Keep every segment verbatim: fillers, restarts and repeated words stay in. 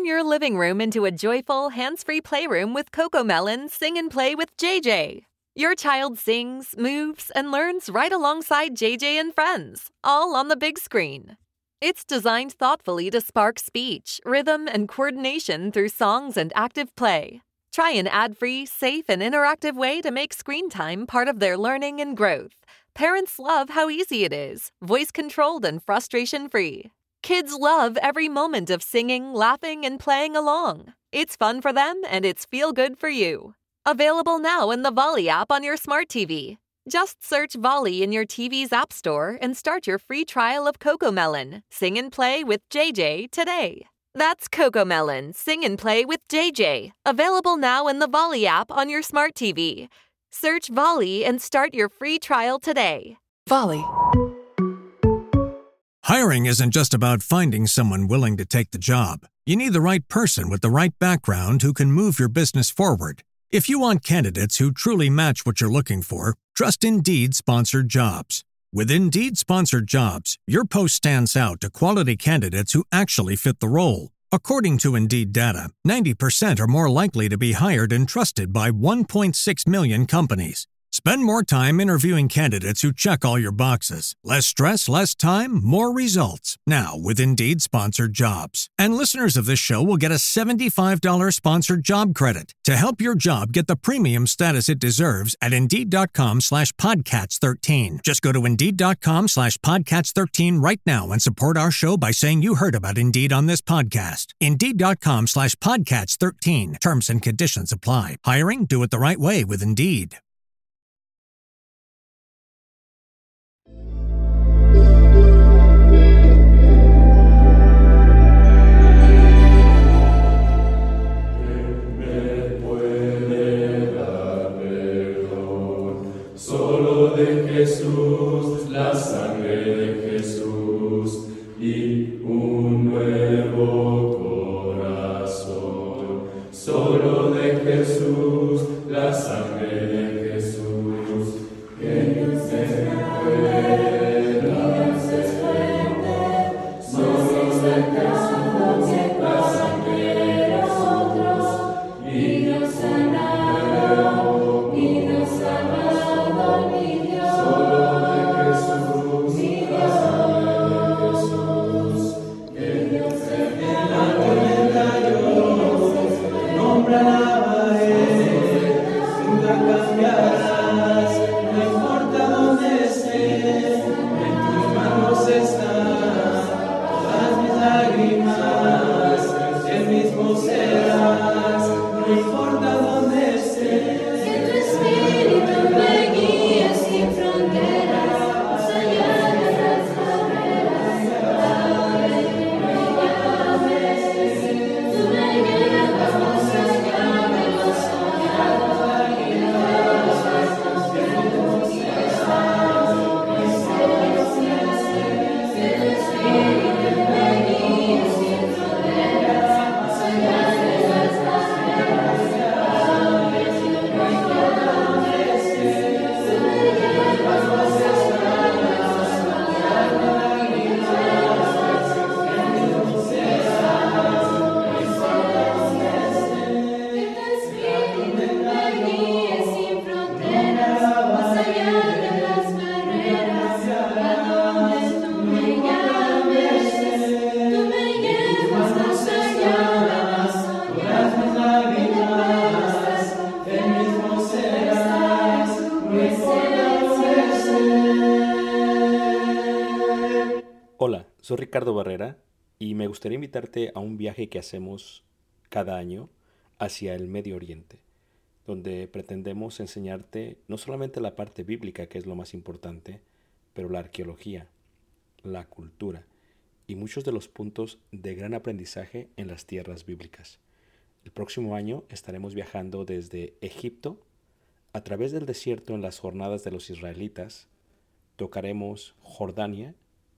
Turn your living room into a joyful, hands-free playroom with CoComelon Sing and Play with J J. Your child sings, moves, and learns right alongside J J and friends, all on the big screen. It's designed thoughtfully to spark speech, rhythm, and coordination through songs and active play. Try an ad-free, safe, and interactive way to make screen time part of their learning and growth. Parents love how easy it is, voice-controlled and frustration-free. Kids love every moment of singing, laughing, and playing along. It's fun for them, and it's feel-good for you. Available now in the Volley app on your smart T V. Just search Volley in your T V's app store and start your free trial of CoComelon, Sing and Play with J J today. That's CoComelon, Sing and Play with J J. Available now in the Volley app on your smart T V. Search Volley and start your free trial today. Volley. Hiring isn't just about finding someone willing to take the job. You need the right person with the right background who can move your business forward. If you want candidates who truly match what you're looking for, trust Indeed Sponsored Jobs. With Indeed Sponsored Jobs, your post stands out to quality candidates who actually fit the role. According to Indeed data, ninety percent are more likely to be hired and trusted by one point six million companies. Spend more time interviewing candidates who check all your boxes. Less stress, less time, more results. Now with Indeed Sponsored Jobs. And listeners of this show will get a seventy-five dollars sponsored job credit to help your job get the premium status it deserves at Indeed.com slash Podcats 13. Just go to Indeed.com slash Podcats 13 right now and support our show by saying you heard about Indeed on this podcast. Indeed.com slash Podcats 13. Terms and conditions apply. Hiring? Do it the right way with Indeed. Jesús, la sangre de Jesús y un nuevo corazón. Solo de Jesús, la sangre de Jesús, que Dios es fuerte, Dios es fuerte. Solo de Jesús, la sangre de nosotros, y Dios sanado, y Dios sanado, mi Dios. Hola, soy Ricardo Barrera y me gustaría invitarte a un viaje que hacemos cada año hacia el Medio Oriente, donde pretendemos enseñarte no solamente la parte bíblica, que es lo más importante, pero la arqueología, la cultura y muchos de los puntos de gran aprendizaje en las tierras bíblicas. El próximo año estaremos viajando desde Egipto a través del desierto en las jornadas de los israelitas, tocaremos Jordania,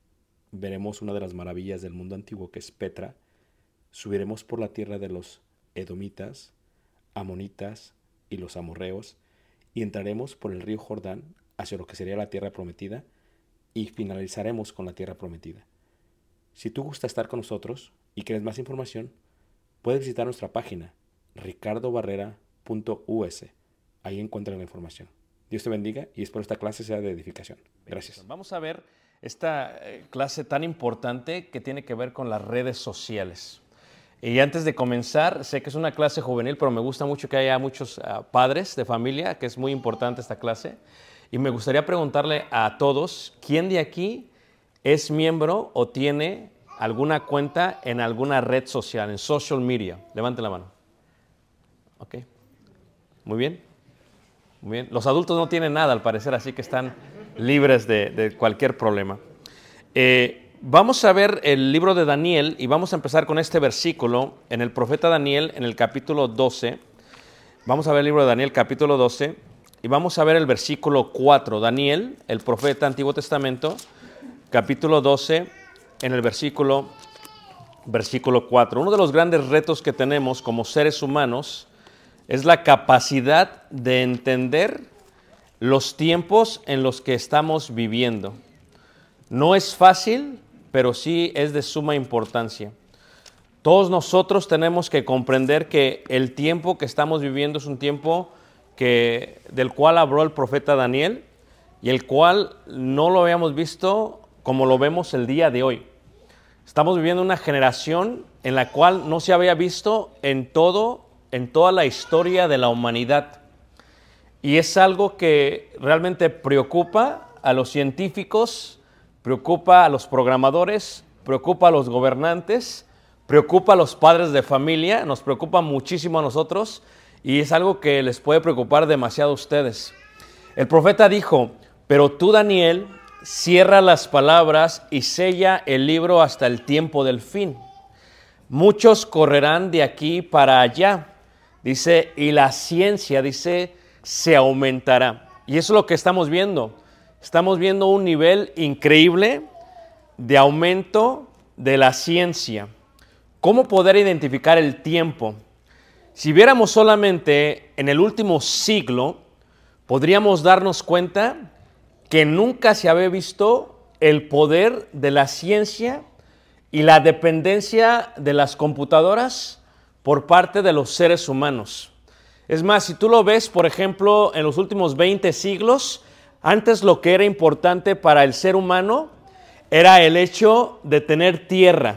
veremos una de las maravillas del mundo antiguo que es Petra, subiremos por la tierra de los edomitas, amonitas y los amorreos y entraremos por el río Jordán hacia lo que sería la tierra prometida y finalizaremos con la tierra prometida. Si tú gusta estar con nosotros y quieres más información, puedes visitar nuestra página ricardo barrera punto u s. Ahí encuentran la información. Dios te bendiga y espero esta clase sea de edificación. Gracias. Vamos a ver esta clase tan importante que tiene que ver con las redes sociales. Y antes de comenzar, sé que es una clase juvenil, pero me gusta mucho que haya muchos uh, padres de familia, que es muy importante esta clase. Y me gustaría preguntarle a todos, ¿quién de aquí es miembro o tiene alguna cuenta en alguna red social, en social media? Levante la mano. Ok. Muy bien. Muy bien. Los adultos no tienen nada, al parecer, así que están libres de, de cualquier problema. Eh, Vamos a ver el libro de Daniel y vamos a empezar con este versículo en el profeta Daniel en el capítulo doce. Vamos a ver el libro de Daniel capítulo doce y vamos a ver el versículo cuatro. Daniel, el profeta Antiguo Testamento, capítulo doce, en el versículo, versículo cuatro. Uno de los grandes retos que tenemos como seres humanos es la capacidad de entender los tiempos en los que estamos viviendo. No es fácil, pero sí es de suma importancia. Todos nosotros tenemos que comprender que el tiempo que estamos viviendo es un tiempo que, del cual habló el profeta Daniel y el cual no lo habíamos visto como lo vemos el día de hoy. Estamos viviendo una generación en la cual no se había visto en todo, en toda la historia de la humanidad. Y es algo que realmente preocupa a los científicos, preocupa a los programadores, preocupa a los gobernantes, preocupa a los padres de familia, nos preocupa muchísimo a nosotros y es algo que les puede preocupar demasiado a ustedes. El profeta dijo, pero tú, Daniel, cierra las palabras y sella el libro hasta el tiempo del fin. Muchos correrán de aquí para allá, dice, y la ciencia, dice, se aumentará. Y eso es lo que estamos viendo. Estamos viendo un nivel increíble de aumento de la ciencia. ¿Cómo poder identificar el tiempo? Si viéramos solamente en el último siglo, podríamos darnos cuenta que nunca se había visto el poder de la ciencia y la dependencia de las computadoras por parte de los seres humanos. Es más, si tú lo ves, por ejemplo, en los últimos veinte siglos, antes lo que era importante para el ser humano era el hecho de tener tierra.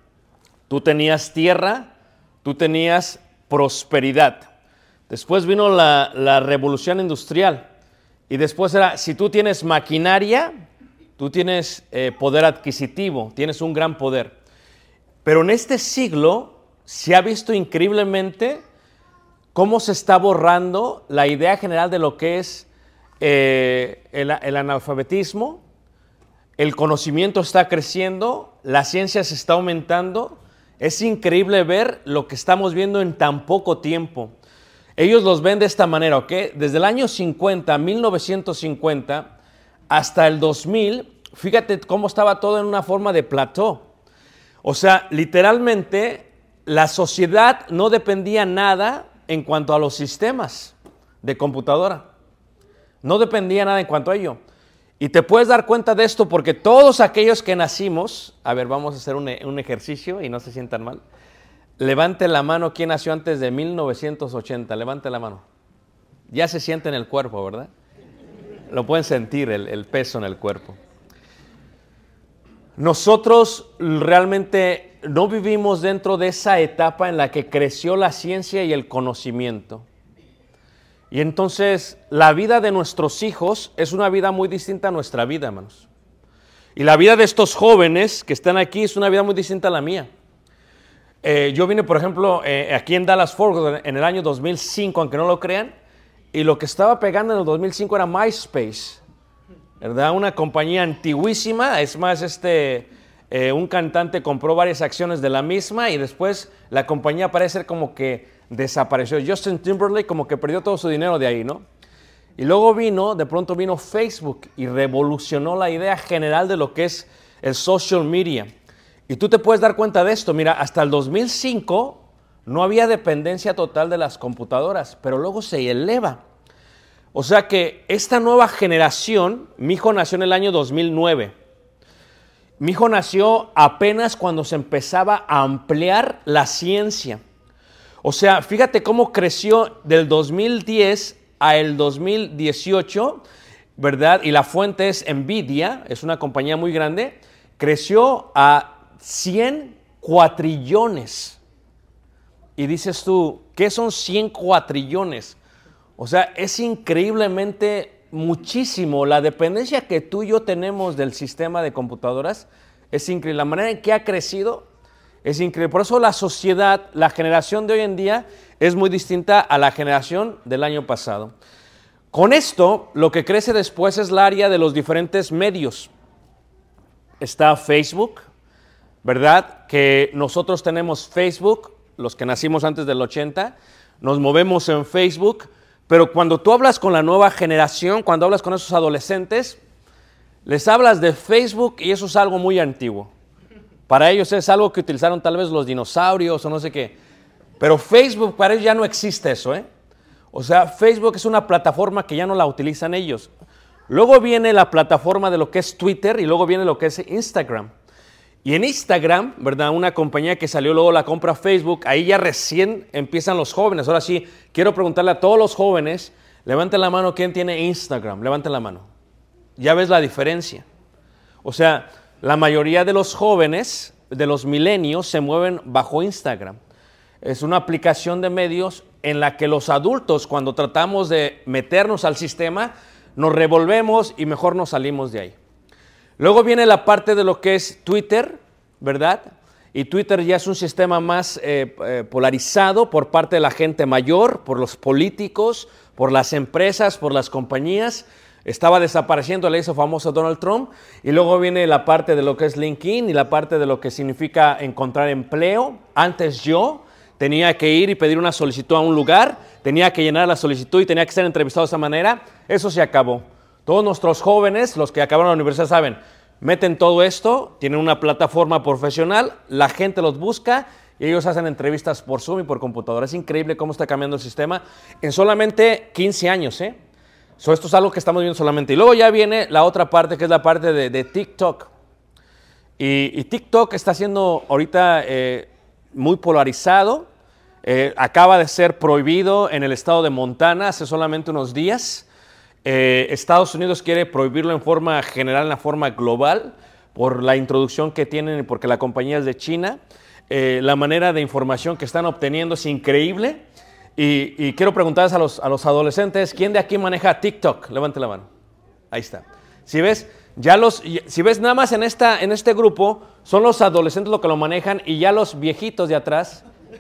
Tú tenías tierra, tú tenías prosperidad. Después vino la, la revolución industrial y después era, si tú tienes maquinaria, tú tienes eh, poder adquisitivo, tienes un gran poder. Pero en este siglo se ha visto increíblemente cómo se está borrando la idea general de lo que es Eh, el, el analfabetismo, el conocimiento está creciendo, la ciencia se está aumentando. Es increíble ver lo que estamos viendo en tan poco tiempo. Ellos los ven de esta manera, ¿ok? Desde el año cincuenta, mil novecientos cincuenta, hasta el dos mil, fíjate cómo estaba todo en una forma de plató. O sea, literalmente, la sociedad no dependía nada en cuanto a los sistemas de computadora. No dependía nada en cuanto a ello. Y te puedes dar cuenta de esto porque todos aquellos que nacimos, a ver, vamos a hacer un, un ejercicio y no se sientan mal. Levante la mano, ¿quién nació antes de mil novecientos ochenta? Levante la mano. Ya se siente en el cuerpo, ¿verdad? Lo pueden sentir, el, el peso en el cuerpo. Nosotros realmente no vivimos dentro de esa etapa en la que creció la ciencia y el conocimiento. Y entonces la vida de nuestros hijos es una vida muy distinta a nuestra vida, hermanos. Y la vida de estos jóvenes que están aquí es una vida muy distinta a la mía. Eh, yo vine, por ejemplo, eh, aquí en Dallas-Fort Worth en el año dos mil cinco, aunque no lo crean, y lo que estaba pegando en el dos mil cinco era MySpace, ¿verdad? Una compañía antiguísima. Es más, este, eh, un cantante compró varias acciones de la misma y después la compañía parece ser como que desapareció. Justin Timberlake como que perdió todo su dinero de ahí, ¿no? Y luego vino, de pronto vino Facebook y revolucionó la idea general de lo que es el social media. Y tú te puedes dar cuenta de esto. Mira, hasta el dos mil cinco no había dependencia total de las computadoras, pero luego se eleva. O sea que esta nueva generación, mi hijo nació en el año dos mil nueve. Mi hijo nació apenas cuando se empezaba a ampliar la ciencia. O sea, fíjate cómo creció del dos mil diez a el dos mil dieciocho, ¿verdad? Y la fuente es Nvidia, es una compañía muy grande, creció a cien cuatrillones. Y dices tú, ¿qué son cien cuatrillones? O sea, es increíblemente muchísimo. La dependencia que tú y yo tenemos del sistema de computadoras es increíble. La manera en que ha crecido es increíble. Por eso la sociedad, la generación de hoy en día es muy distinta a la generación del año pasado. Con esto, lo que crece después es el área de los diferentes medios. Está Facebook, ¿verdad? Que nosotros tenemos Facebook, los que nacimos antes del ochenta, nos movemos en Facebook, pero cuando tú hablas con la nueva generación, cuando hablas con esos adolescentes, les hablas de Facebook y eso es algo muy antiguo. Para ellos es algo que utilizaron tal vez los dinosaurios o no sé qué. Pero Facebook, para ellos ya no existe eso, ¿eh? O sea, Facebook es una plataforma que ya no la utilizan ellos. Luego viene la plataforma de lo que es Twitter y luego viene lo que es Instagram. Y en Instagram, ¿verdad? Una compañía que salió, luego la compra Facebook, ahí ya recién empiezan los jóvenes. Ahora sí, quiero preguntarle a todos los jóvenes, levanten la mano, ¿quién tiene Instagram? Levanten la mano. Ya ves la diferencia. O sea, la mayoría de los jóvenes, de los milenios, se mueven bajo Instagram. Es una aplicación de medios en la que los adultos, cuando tratamos de meternos al sistema, nos revolvemos y mejor nos salimos de ahí. Luego viene la parte de lo que es Twitter, ¿verdad? Y Twitter ya es un sistema más eh, eh, polarizado por parte de la gente mayor, por los políticos, por las empresas, por las compañías. Estaba desapareciendo, le hizo famoso Donald Trump. Y luego viene la parte de lo que es LinkedIn y la parte de lo que significa encontrar empleo. Antes yo tenía que ir y pedir una solicitud a un lugar, tenía que llenar la solicitud y tenía que ser entrevistado de esa manera. Eso se acabó. Todos nuestros jóvenes, los que acabaron la universidad, saben, meten todo esto, tienen una plataforma profesional, la gente los busca y ellos hacen entrevistas por Zoom y por computadora. Es increíble cómo está cambiando el sistema en solamente quince años, ¿eh? So, esto es algo que estamos viendo solamente. Y luego ya viene la otra parte, que es la parte de, de TikTok. Y, y TikTok está siendo ahorita eh, muy polarizado. Eh, acaba de ser prohibido en el estado de Montana hace solamente unos días. Eh, Estados Unidos quiere prohibirlo en forma general, en la forma global, por la introducción que tienen, porque la compañía es de China. Eh, la manera de información que están obteniendo es increíble. Y, y quiero preguntarles a los, a los adolescentes, ¿quién de aquí maneja TikTok? Levante la mano. Ahí está. Si ves, ya los, si ves nada más en, esta, en este grupo, son los adolescentes los que lo manejan y ya los viejitos de atrás,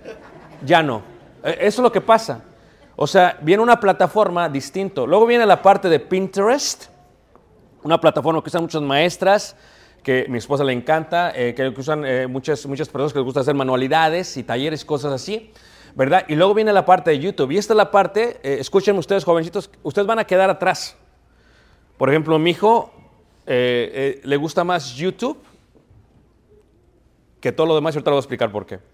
ya no. Eso es lo que pasa. O sea, viene una plataforma distinto. Luego viene la parte de Pinterest, una plataforma que usan muchas maestras, que a mi esposa le encanta, eh, que usan eh, muchas, muchas personas que les gusta hacer manualidades y talleres, cosas así, ¿verdad? Y luego viene la parte de YouTube. Y esta es la parte, eh, escuchen ustedes, jovencitos, ustedes van a quedar atrás. Por ejemplo, mi hijo eh, eh, le gusta más YouTube que todo lo demás, y ahorita le voy a explicar por qué.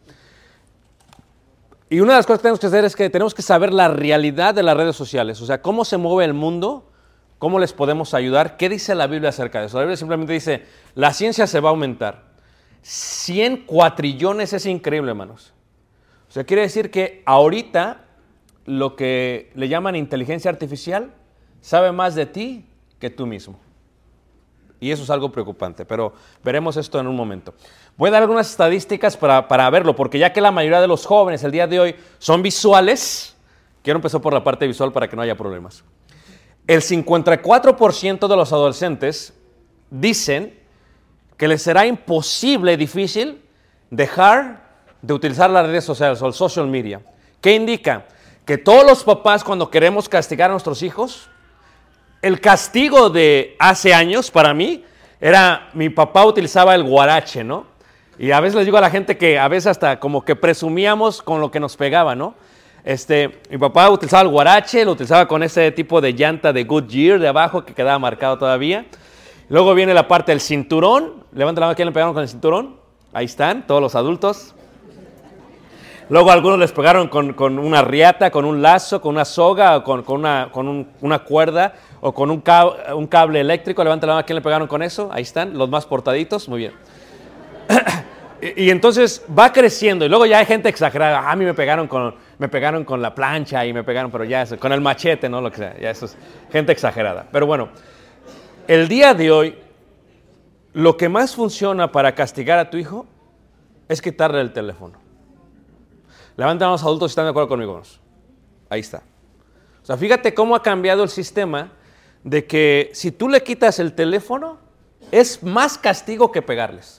Y una de las cosas que tenemos que hacer es que tenemos que saber la realidad de las redes sociales, o sea, cómo se mueve el mundo, cómo les podemos ayudar, qué dice la Biblia acerca de eso. La Biblia simplemente dice, la ciencia se va a aumentar. cien cuatrillones es increíble, hermanos. O sea, quiere decir que ahorita lo que le llaman inteligencia artificial sabe más de ti que tú mismo. Y eso es algo preocupante, pero veremos esto en un momento. Voy a dar algunas estadísticas para, para verlo, porque ya que la mayoría de los jóvenes el día de hoy son visuales, quiero empezar por la parte visual para que no haya problemas. El cincuenta y cuatro por ciento de los adolescentes dicen que les será imposible, difícil, dejar de utilizar las redes sociales o el social media. ¿Qué indica? Que todos los papás, cuando queremos castigar a nuestros hijos, el castigo de hace años para mí era, mi papá utilizaba el guarache, ¿no? Y a veces les digo a la gente que a veces hasta como que presumíamos con lo que nos pegaba, ¿no? Este, mi papá utilizaba el guarache, lo utilizaba con ese tipo de llanta de Goodyear de abajo que quedaba marcado todavía. Luego viene la parte del cinturón. Levanten la mano, ¿quién le pegaron con el cinturón? Ahí están, todos los adultos. Luego algunos les pegaron con, con una riata, con un lazo, con una soga, o con, con, una, con un, una cuerda o con un, cab un cable eléctrico. Levanten la mano, ¿quién le pegaron con eso? Ahí están, los más portaditos, muy bien. Y, y entonces va creciendo y luego ya hay gente exagerada. A mí me pegaron con, me pegaron con la plancha y me pegaron, pero ya eso, con el machete, ¿no? Lo que sea, ya eso es gente exagerada. Pero bueno, el día de hoy, lo que más funciona para castigar a tu hijo es quitarle el teléfono. Levanten a los adultos si están de acuerdo conmigo. Ahí está. O sea, fíjate cómo ha cambiado el sistema de que si tú le quitas el teléfono, es más castigo que pegarles.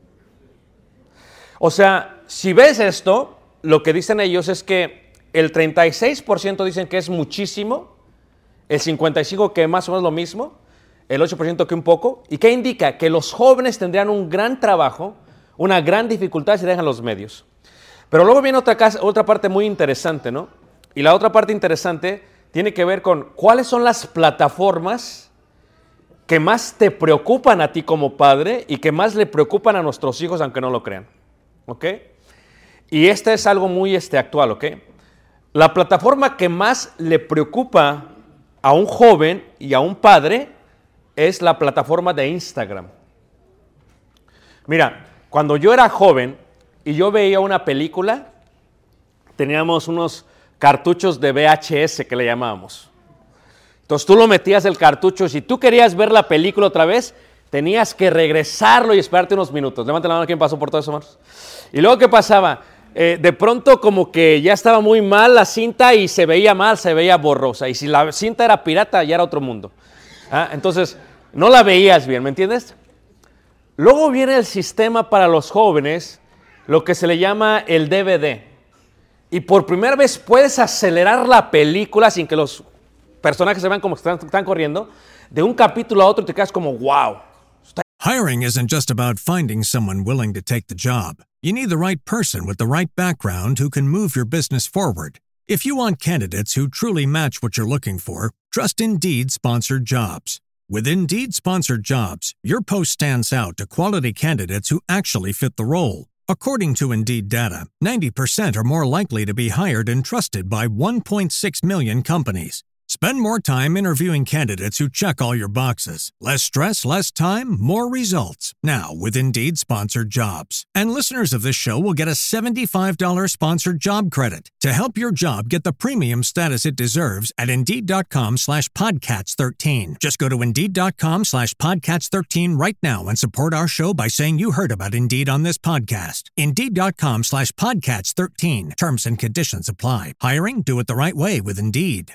O sea, si ves esto, lo que dicen ellos es que el treinta y seis por ciento dicen que es muchísimo, el cincuenta y cinco por ciento que más o menos lo mismo, el ocho por ciento que un poco. ¿Y qué indica? Que los jóvenes tendrían un gran trabajo, una gran dificultad si dejan los medios. Pero luego viene otra, casa, otra parte muy interesante, ¿no? Y la otra parte interesante tiene que ver con cuáles son las plataformas que más te preocupan a ti como padre y que más le preocupan a nuestros hijos, aunque no lo crean. ¿Ok? Y este es algo muy este, actual, ¿ok? La plataforma que más le preocupa a un joven y a un padre es la plataforma de Instagram. Mira, cuando yo era joven y yo veía una película, teníamos unos cartuchos de V H S que le llamábamos. Entonces tú lo metías el cartucho y si tú querías ver la película otra vez, tenías que regresarlo y esperarte unos minutos. Levanten la mano, ¿quién pasó por todo eso, hermanos? Y luego, ¿qué pasaba? Eh, de pronto como que ya estaba muy mal la cinta y se veía mal, se veía borrosa. Y si la cinta era pirata, ya era otro mundo. ¿Ah? Entonces, no la veías bien, ¿me entiendes? Luego viene el sistema para los jóvenes, lo que se le llama el D V D. Y por primera vez puedes acelerar la película sin que los personajes se vean como están, están corriendo. De un capítulo a otro te quedas como, wow. Hiring isn't just about finding someone willing to take the job. You need the right person with the right background who can move your business forward. If you want candidates who truly match what you're looking for, trust Indeed Sponsored Jobs. With Indeed Sponsored Jobs, your post stands out to quality candidates who actually fit the role. According to Indeed data, ninety percent are more likely to be hired and trusted by one point six million companies. Spend more time interviewing candidates who check all your boxes. Less stress, less time, more results. Now with Indeed Sponsored Jobs. And listeners of this show will get a seventy-five dollars sponsored job credit to help your job get the premium status it deserves at Indeed.com slash Podcats 13. Just go to Indeed.com slash Podcats 13 right now and support our show by saying you heard about Indeed on this podcast. Indeed.com slash Podcats 13. Terms and conditions apply. Hiring? Do it the right way with Indeed.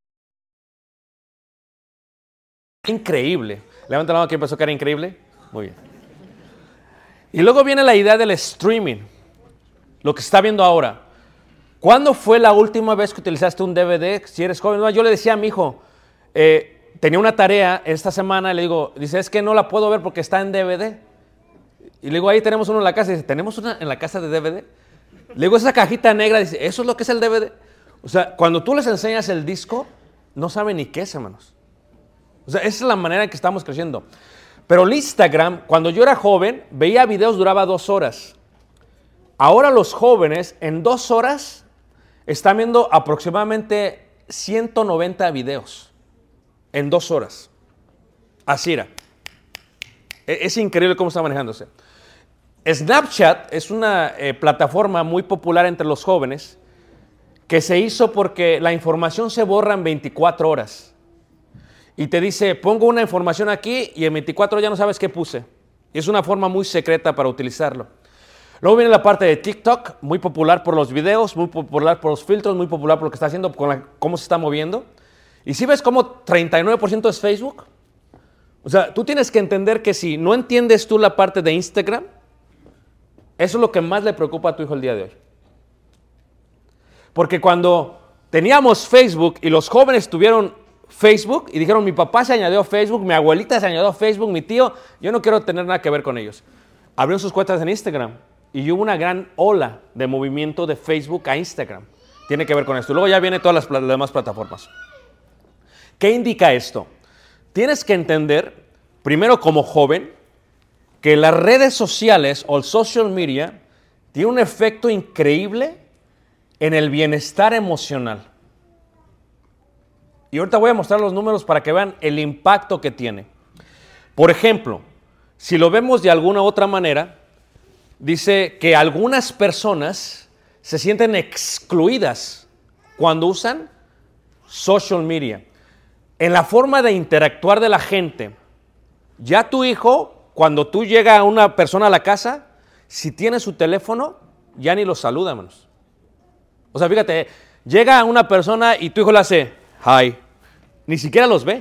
Increíble. Levanta la mano, ¿quién pensó que era increíble? Muy bien. Y luego viene la idea del streaming, lo que se está viendo ahora. ¿Cuándo fue la última vez que utilizaste un D V D? Si eres joven, yo le decía a mi hijo, eh, tenía una tarea esta semana, y le digo, dice, es que no la puedo ver porque está en D V D. Y le digo, ahí tenemos uno en la casa. Y dice, ¿tenemos una en la casa de D V D? Le digo, esa cajita negra, dice, ¿eso es lo que es el D V D? O sea, cuando tú les enseñas el disco, no saben ni qué es, hermanos. O sea, esa es la manera en que estamos creciendo. Pero el Instagram, cuando yo era joven, veía videos, duraba dos horas. Ahora los jóvenes, en dos horas, están viendo aproximadamente ciento noventa videos. En dos horas. Así era. Es increíble cómo está manejándose. Snapchat es una eh, plataforma muy popular entre los jóvenes que se hizo porque la información se borra en veinticuatro horas. Y te dice, pongo una información aquí y en veinticuatro horas ya no sabes qué puse. Y es una forma muy secreta para utilizarlo. Luego viene la parte de TikTok, muy popular por los videos, muy popular por los filtros, muy popular por lo que está haciendo, con la, cómo se está moviendo. Y si ves cómo treinta y nueve por ciento es Facebook. O sea, tú tienes que entender que si no entiendes tú la parte de Instagram, eso es lo que más le preocupa a tu hijo el día de hoy. Porque cuando teníamos Facebook y los jóvenes tuvieron Facebook y dijeron, mi papá se añadió a Facebook, mi abuelita se añadió a Facebook, mi tío, yo no quiero tener nada que ver con ellos. Abrieron sus cuentas en Instagram y hubo una gran ola de movimiento de Facebook a Instagram. Tiene que ver con esto. Luego ya vienen todas las, las demás plataformas. ¿Qué indica esto? Tienes que entender, primero como joven, que las redes sociales o el social media tiene un efecto increíble en el bienestar emocional. Y ahorita voy a mostrar los números para que vean el impacto que tiene. Por ejemplo, si lo vemos de alguna otra manera, dice que algunas personas se sienten excluidas cuando usan social media. En la forma de interactuar de la gente. Ya tu hijo, cuando tú llega a una persona a la casa, si tiene su teléfono, ya ni lo saluda, hermanos. O sea, fíjate, llega una persona y tu hijo le hace hi. Ni siquiera los ve.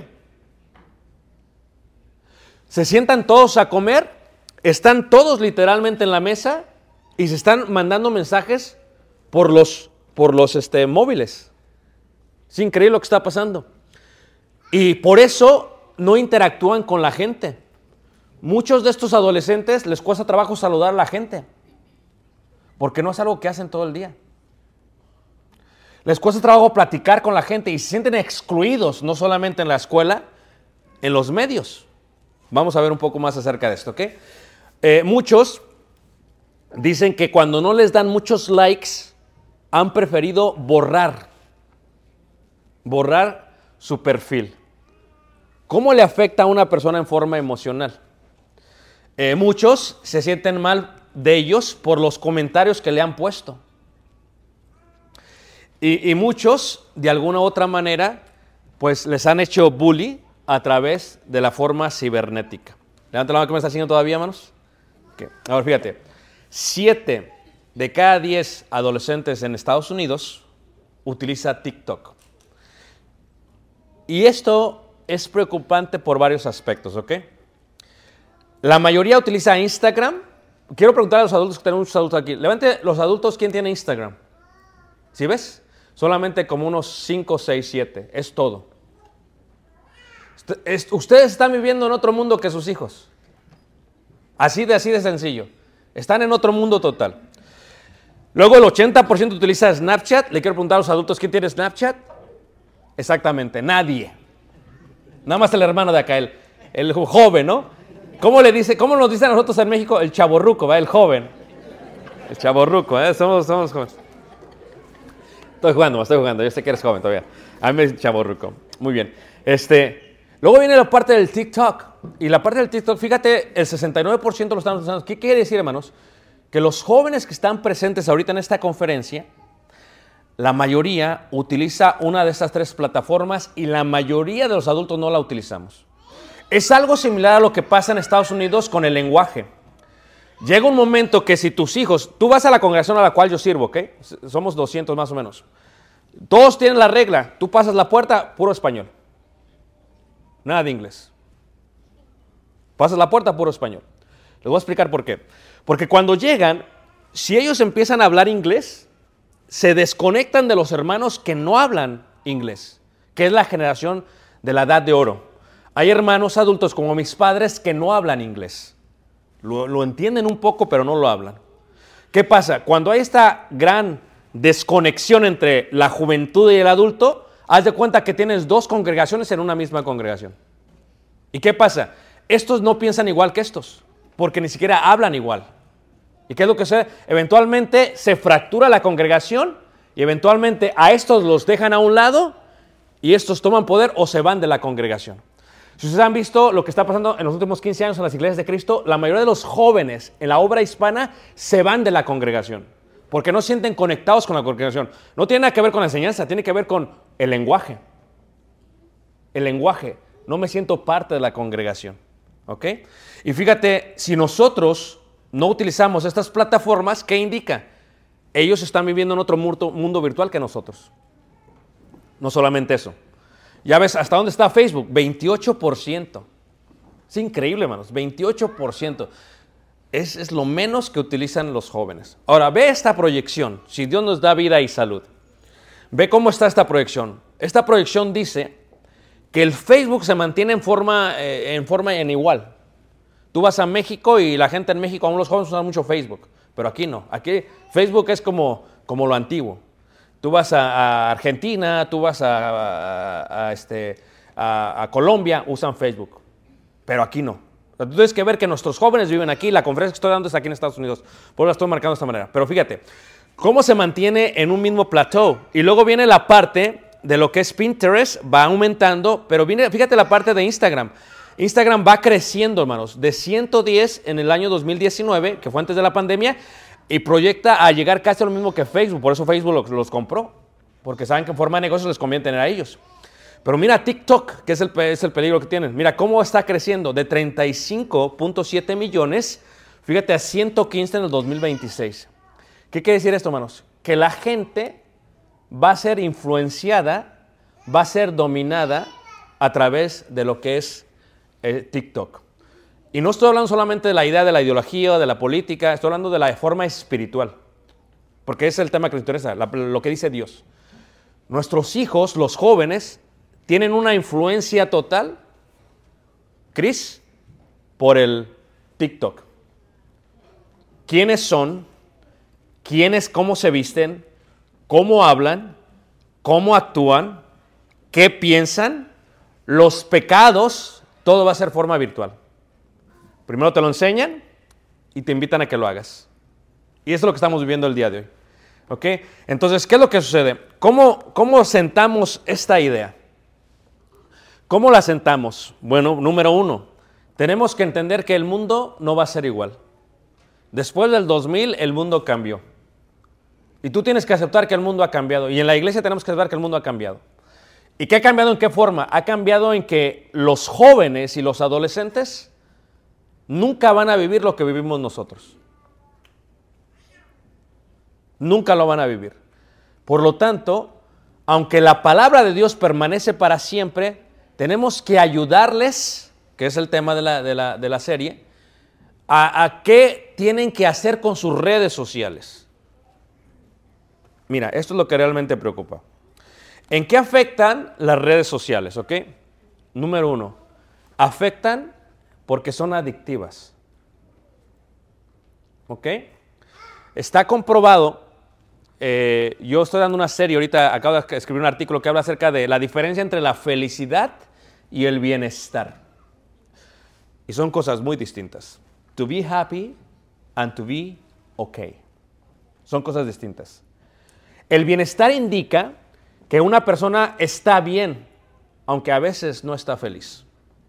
Se sientan todos a comer, están todos literalmente en la mesa y se están mandando mensajes por los, por los este, móviles. Es increíble lo que está pasando. Y por eso no interactúan con la gente. Muchos de estos adolescentes les cuesta trabajo saludar a la gente, porque no es algo que hacen todo el día. Les cuesta trabajo platicar con la gente y se sienten excluidos, no solamente en la escuela, en los medios. Vamos a ver un poco más acerca de esto, ¿ok? Eh, muchos dicen que cuando no les dan muchos likes, han preferido borrar, borrar su perfil. ¿Cómo le afecta a una persona en forma emocional? Eh, muchos se sienten mal de ellos por los comentarios que le han puesto. Y, y muchos, de alguna u otra manera, pues les han hecho bully a través de la forma cibernética. Levanta la mano que me está haciendo todavía, hermanos. Okay. Ahora fíjate, siete de cada diez adolescentes en Estados Unidos utiliza TikTok. Y esto es preocupante por varios aspectos, ¿ok? La mayoría utiliza Instagram. Quiero preguntar a los adultos, que tenemos muchos adultos aquí. Levante los adultos, ¿quién tiene Instagram? ¿Sí ves? Solamente como unos cinco, seis, siete. Es todo. Ustedes están viviendo en otro mundo que sus hijos. Así de, así de sencillo. Están en otro mundo total. Luego el ochenta por ciento utiliza Snapchat. Le quiero preguntar a los adultos, ¿quién tiene Snapchat? Exactamente, nadie. Nada más el hermano de acá, el, el joven, ¿no? ¿Cómo le dice, cómo nos dicen a nosotros en México? El chavorruco, ¿va? El joven. El chavorruco, ¿eh? Somos, somos jóvenes. Estoy jugando, estoy jugando. Yo sé que eres joven todavía. A mí me dicen chavorruco. Muy bien. Este, luego viene la parte del TikTok. Y la parte del TikTok, fíjate, el sesenta y nueve por ciento lo están usando. ¿Qué quiere decir, hermanos? Que los jóvenes que están presentes ahorita en esta conferencia, la mayoría utiliza una de estas tres plataformas y la mayoría de los adultos no la utilizamos. Es algo similar a lo que pasa en Estados Unidos con el lenguaje. Llega un momento que si tus hijos, tú vas a la congregación a la cual yo sirvo, ¿ok? Somos doscientos más o menos. Todos tienen la regla, tú pasas la puerta, puro español. Nada de inglés. Pasas la puerta, puro español. Les voy a explicar por qué. Porque cuando llegan, si ellos empiezan a hablar inglés, se desconectan de los hermanos que no hablan inglés, que es la generación de la edad de oro. Hay hermanos adultos como mis padres que no hablan inglés. Lo, lo entienden un poco, pero no lo hablan. ¿Qué pasa? Cuando hay esta gran desconexión entre la juventud y el adulto, haz de cuenta que tienes dos congregaciones en una misma congregación. ¿Y qué pasa? Estos no piensan igual que estos, porque ni siquiera hablan igual. ¿Y qué es lo que sucede? Eventualmente se fractura la congregación y eventualmente a estos los dejan a un lado y estos toman poder o se van de la congregación. Si ustedes han visto lo que está pasando en los últimos quince años en las iglesias de Cristo, la mayoría de los jóvenes en la obra hispana se van de la congregación porque no se sienten conectados con la congregación. No tiene nada que ver con la enseñanza, tiene que ver con el lenguaje. El lenguaje. No me siento parte de la congregación. ¿Ok? Y fíjate, si nosotros no utilizamos estas plataformas, ¿qué indica? Ellos están viviendo en otro mundo, mundo virtual que nosotros. No solamente eso. Ya ves, ¿hasta dónde está Facebook? veintiocho por ciento. Es increíble, hermanos. veintiocho por ciento. Es, es lo menos que utilizan los jóvenes. Ahora, ve esta proyección. Si Dios nos da vida y salud. Ve cómo está esta proyección. Esta proyección dice que el Facebook se mantiene en forma, eh, en forma en igual. Tú vas a México y la gente en México, aún los jóvenes usan mucho Facebook. Pero aquí no. Aquí Facebook es como, como lo antiguo. Tú vas a, a Argentina, tú vas a, a, a, este, a, a Colombia, usan Facebook. Pero aquí no. Tú tienes que ver que nuestros jóvenes viven aquí. La conferencia que estoy dando es aquí en Estados Unidos. Por eso la estoy marcando de esta manera. Pero fíjate, cómo se mantiene en un mismo plateau. Y luego viene la parte de lo que es Pinterest, va aumentando. Pero viene, fíjate la parte de Instagram. Instagram va creciendo, hermanos, de ciento diez en el año dos mil diecinueve, que fue antes de la pandemia, y proyecta a llegar casi a lo mismo que Facebook. Por eso Facebook los, los compró, porque saben que en forma de negocio les conviene tener a ellos. Pero mira TikTok, que es el, es el peligro que tienen. Mira cómo está creciendo de treinta y cinco punto siete millones, fíjate, a ciento quince en el dos mil veintiséis. ¿Qué quiere decir esto, hermanos? Que la gente va a ser influenciada, va a ser dominada a través de lo que es eh, TikTok. Y no estoy hablando solamente de la idea de la ideología o de la política, estoy hablando de la forma espiritual. Porque ese es el tema que nos interesa, la, lo que dice Dios. Nuestros hijos, los jóvenes, tienen una influencia total, Cris, por el TikTok. ¿Quiénes son? ¿Quiénes, cómo se visten? ¿Cómo hablan? ¿Cómo actúan? ¿Qué piensan? Los pecados, todo va a ser forma virtual. Primero te lo enseñan y te invitan a que lo hagas. Y eso es lo que estamos viviendo el día de hoy. ¿Ok? Entonces, ¿qué es lo que sucede? ¿Cómo, cómo sentamos esta idea? ¿Cómo la sentamos? Bueno, número uno, tenemos que entender que el mundo no va a ser igual. Después del dos mil, el mundo cambió. Y tú tienes que aceptar que el mundo ha cambiado. Y en la iglesia tenemos que aceptar que el mundo ha cambiado. ¿Y qué ha cambiado en qué forma? Ha cambiado en que los jóvenes y los adolescentes nunca van a vivir lo que vivimos nosotros. Nunca lo van a vivir. Por lo tanto, aunque la palabra de Dios permanece para siempre, tenemos que ayudarles, que es el tema de la, de la, de la serie, a, a qué tienen que hacer con sus redes sociales. Mira, esto es lo que realmente preocupa. ¿En qué afectan las redes sociales? ¿Ok? Número uno, afectan porque son adictivas. ¿Ok? Está comprobado, eh, yo estoy dando una serie, ahorita acabo de escribir un artículo que habla acerca de la diferencia entre la felicidad y el bienestar. Y son cosas muy distintas. To be happy and to be okay. Son cosas distintas. El bienestar indica que una persona está bien, aunque a veces no está feliz.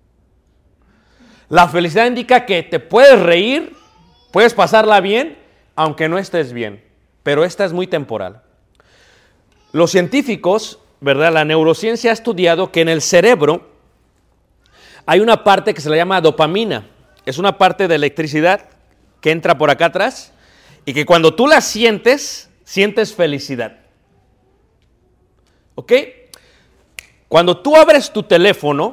La felicidad indica que te puedes reír, puedes pasarla bien, aunque no estés bien. Pero esta es muy temporal. Los científicos, ¿verdad? La neurociencia ha estudiado que en el cerebro hay una parte que se le llama dopamina. Es una parte de electricidad que entra por acá atrás y que cuando tú la sientes, sientes felicidad. ¿Ok? Cuando tú abres tu teléfono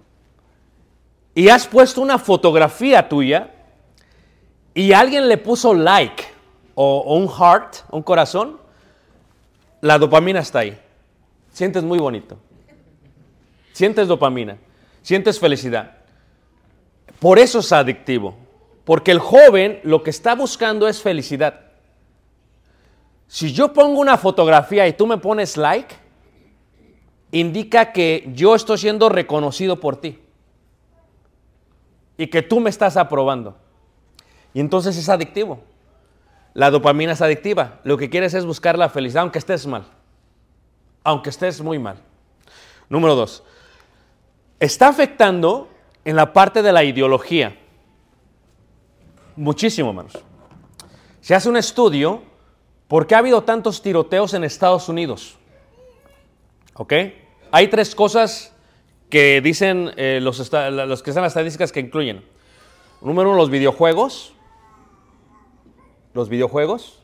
y has puesto una fotografía tuya y alguien le puso like o, o un heart, un corazón, la dopamina está ahí. Sientes muy bonito. Sientes dopamina. Sientes felicidad. Por eso es adictivo. Porque el joven lo que está buscando es felicidad. Si yo pongo una fotografía y tú me pones like, indica que yo estoy siendo reconocido por ti. Y que tú me estás aprobando. Y entonces es adictivo. La dopamina es adictiva. Lo que quieres es buscar la felicidad, aunque estés mal. Aunque estés muy mal. Número dos. Está afectando en la parte de la ideología. Muchísimo, hermanos. Se hace un estudio por qué ha habido tantos tiroteos en Estados Unidos. ¿Ok? Hay tres cosas que dicen eh, los, esta- los que están las estadísticas que incluyen. Número uno, los videojuegos. Los videojuegos.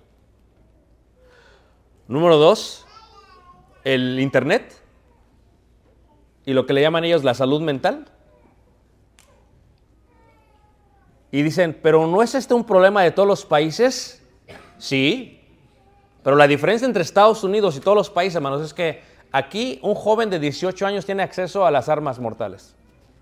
Número dos, el internet. Y lo que le llaman ellos la salud mental. Y dicen, ¿pero no es este un problema de todos los países? Sí. Pero la diferencia entre Estados Unidos y todos los países, hermanos, es que aquí un joven de dieciocho años tiene acceso a las armas mortales.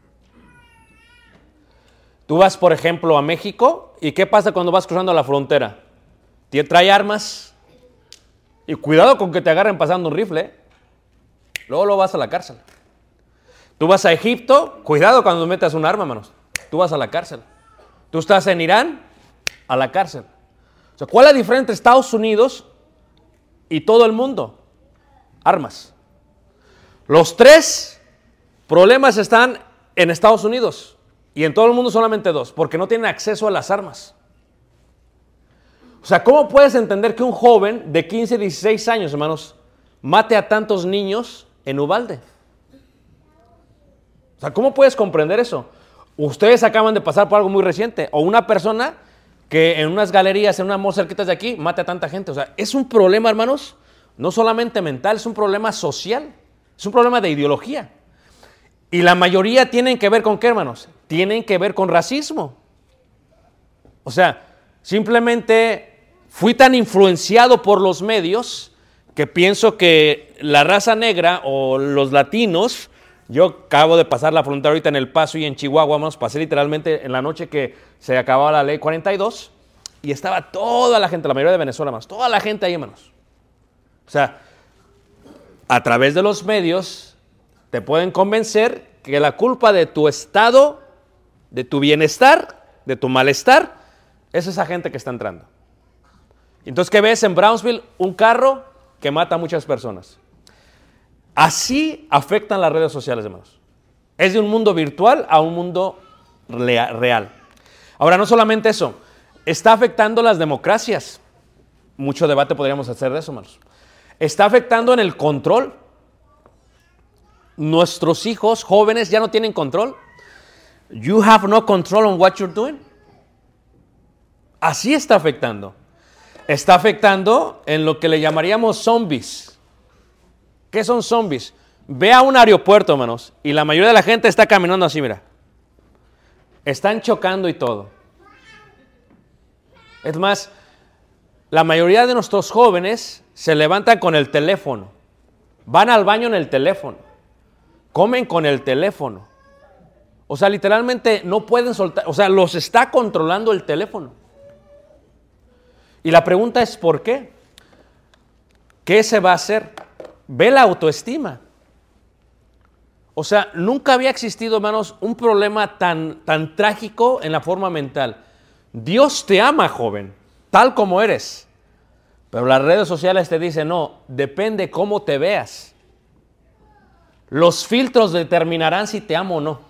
Tú vas, por ejemplo, a México, ¿y qué pasa cuando vas cruzando la frontera? Te trae armas, y cuidado con que te agarren pasando un rifle, ¿eh? Luego lo vas a la cárcel. Tú vas a Egipto, cuidado cuando metas un arma, hermanos. Tú vas a la cárcel. Tú estás en Irán, a la cárcel. O sea, ¿cuál es la diferencia entre Estados Unidos y todo el mundo? Armas. Los tres problemas están en Estados Unidos y en todo el mundo solamente dos, porque no tienen acceso a las armas. O sea, ¿cómo puedes entender que un joven de quince, dieciséis años, hermanos, mate a tantos niños en Uvalde? O sea, ¿cómo puedes comprender eso? Ustedes acaban de pasar por algo muy reciente, o una persona que en unas galerías, en una mall cerquitas de aquí, mate a tanta gente. O sea, es un problema, hermanos, no solamente mental, es un problema social, es un problema de ideología. Y la mayoría tienen que ver con ¿qué, hermanos? Tienen que ver con racismo. O sea, simplemente fui tan influenciado por los medios que pienso que la raza negra o los latinos, yo acabo de pasar la frontera ahorita en El Paso y en Chihuahua, hermanos, pasé literalmente en la noche que se acababa la ley cuarenta y dos y estaba toda la gente, la mayoría de Venezuela, hermanos, toda la gente ahí, hermanos. O sea, a través de los medios te pueden convencer que la culpa de tu estado, de tu bienestar, de tu malestar, es esa gente que está entrando. Entonces, ¿qué ves en Brownsville? Un carro que mata a muchas personas. Así afectan las redes sociales, hermanos. Es de un mundo virtual a un mundo real. Ahora, no solamente eso, está afectando las democracias. Mucho debate podríamos hacer de eso, hermanos. Está afectando en el control. Nuestros hijos jóvenes ya no tienen control. You have no control on what you're doing. Así está afectando. Está afectando en lo que le llamaríamos zombies. ¿Qué son zombies? Ve a un aeropuerto, hermanos, y la mayoría de la gente está caminando así, mira. Están chocando y todo. Es más, la mayoría de nuestros jóvenes se levantan con el teléfono. Van al baño en el teléfono. Comen con el teléfono. O sea, literalmente no pueden soltar. O sea, los está controlando el teléfono. Y la pregunta es, ¿por qué? ¿Qué se va a hacer? Ve la autoestima. O sea, nunca había existido, hermanos, un problema tan, tan trágico en la forma mental. Dios te ama, joven, tal como eres. Pero las redes sociales te dicen, no, depende cómo te veas. Los filtros determinarán si te amo o no.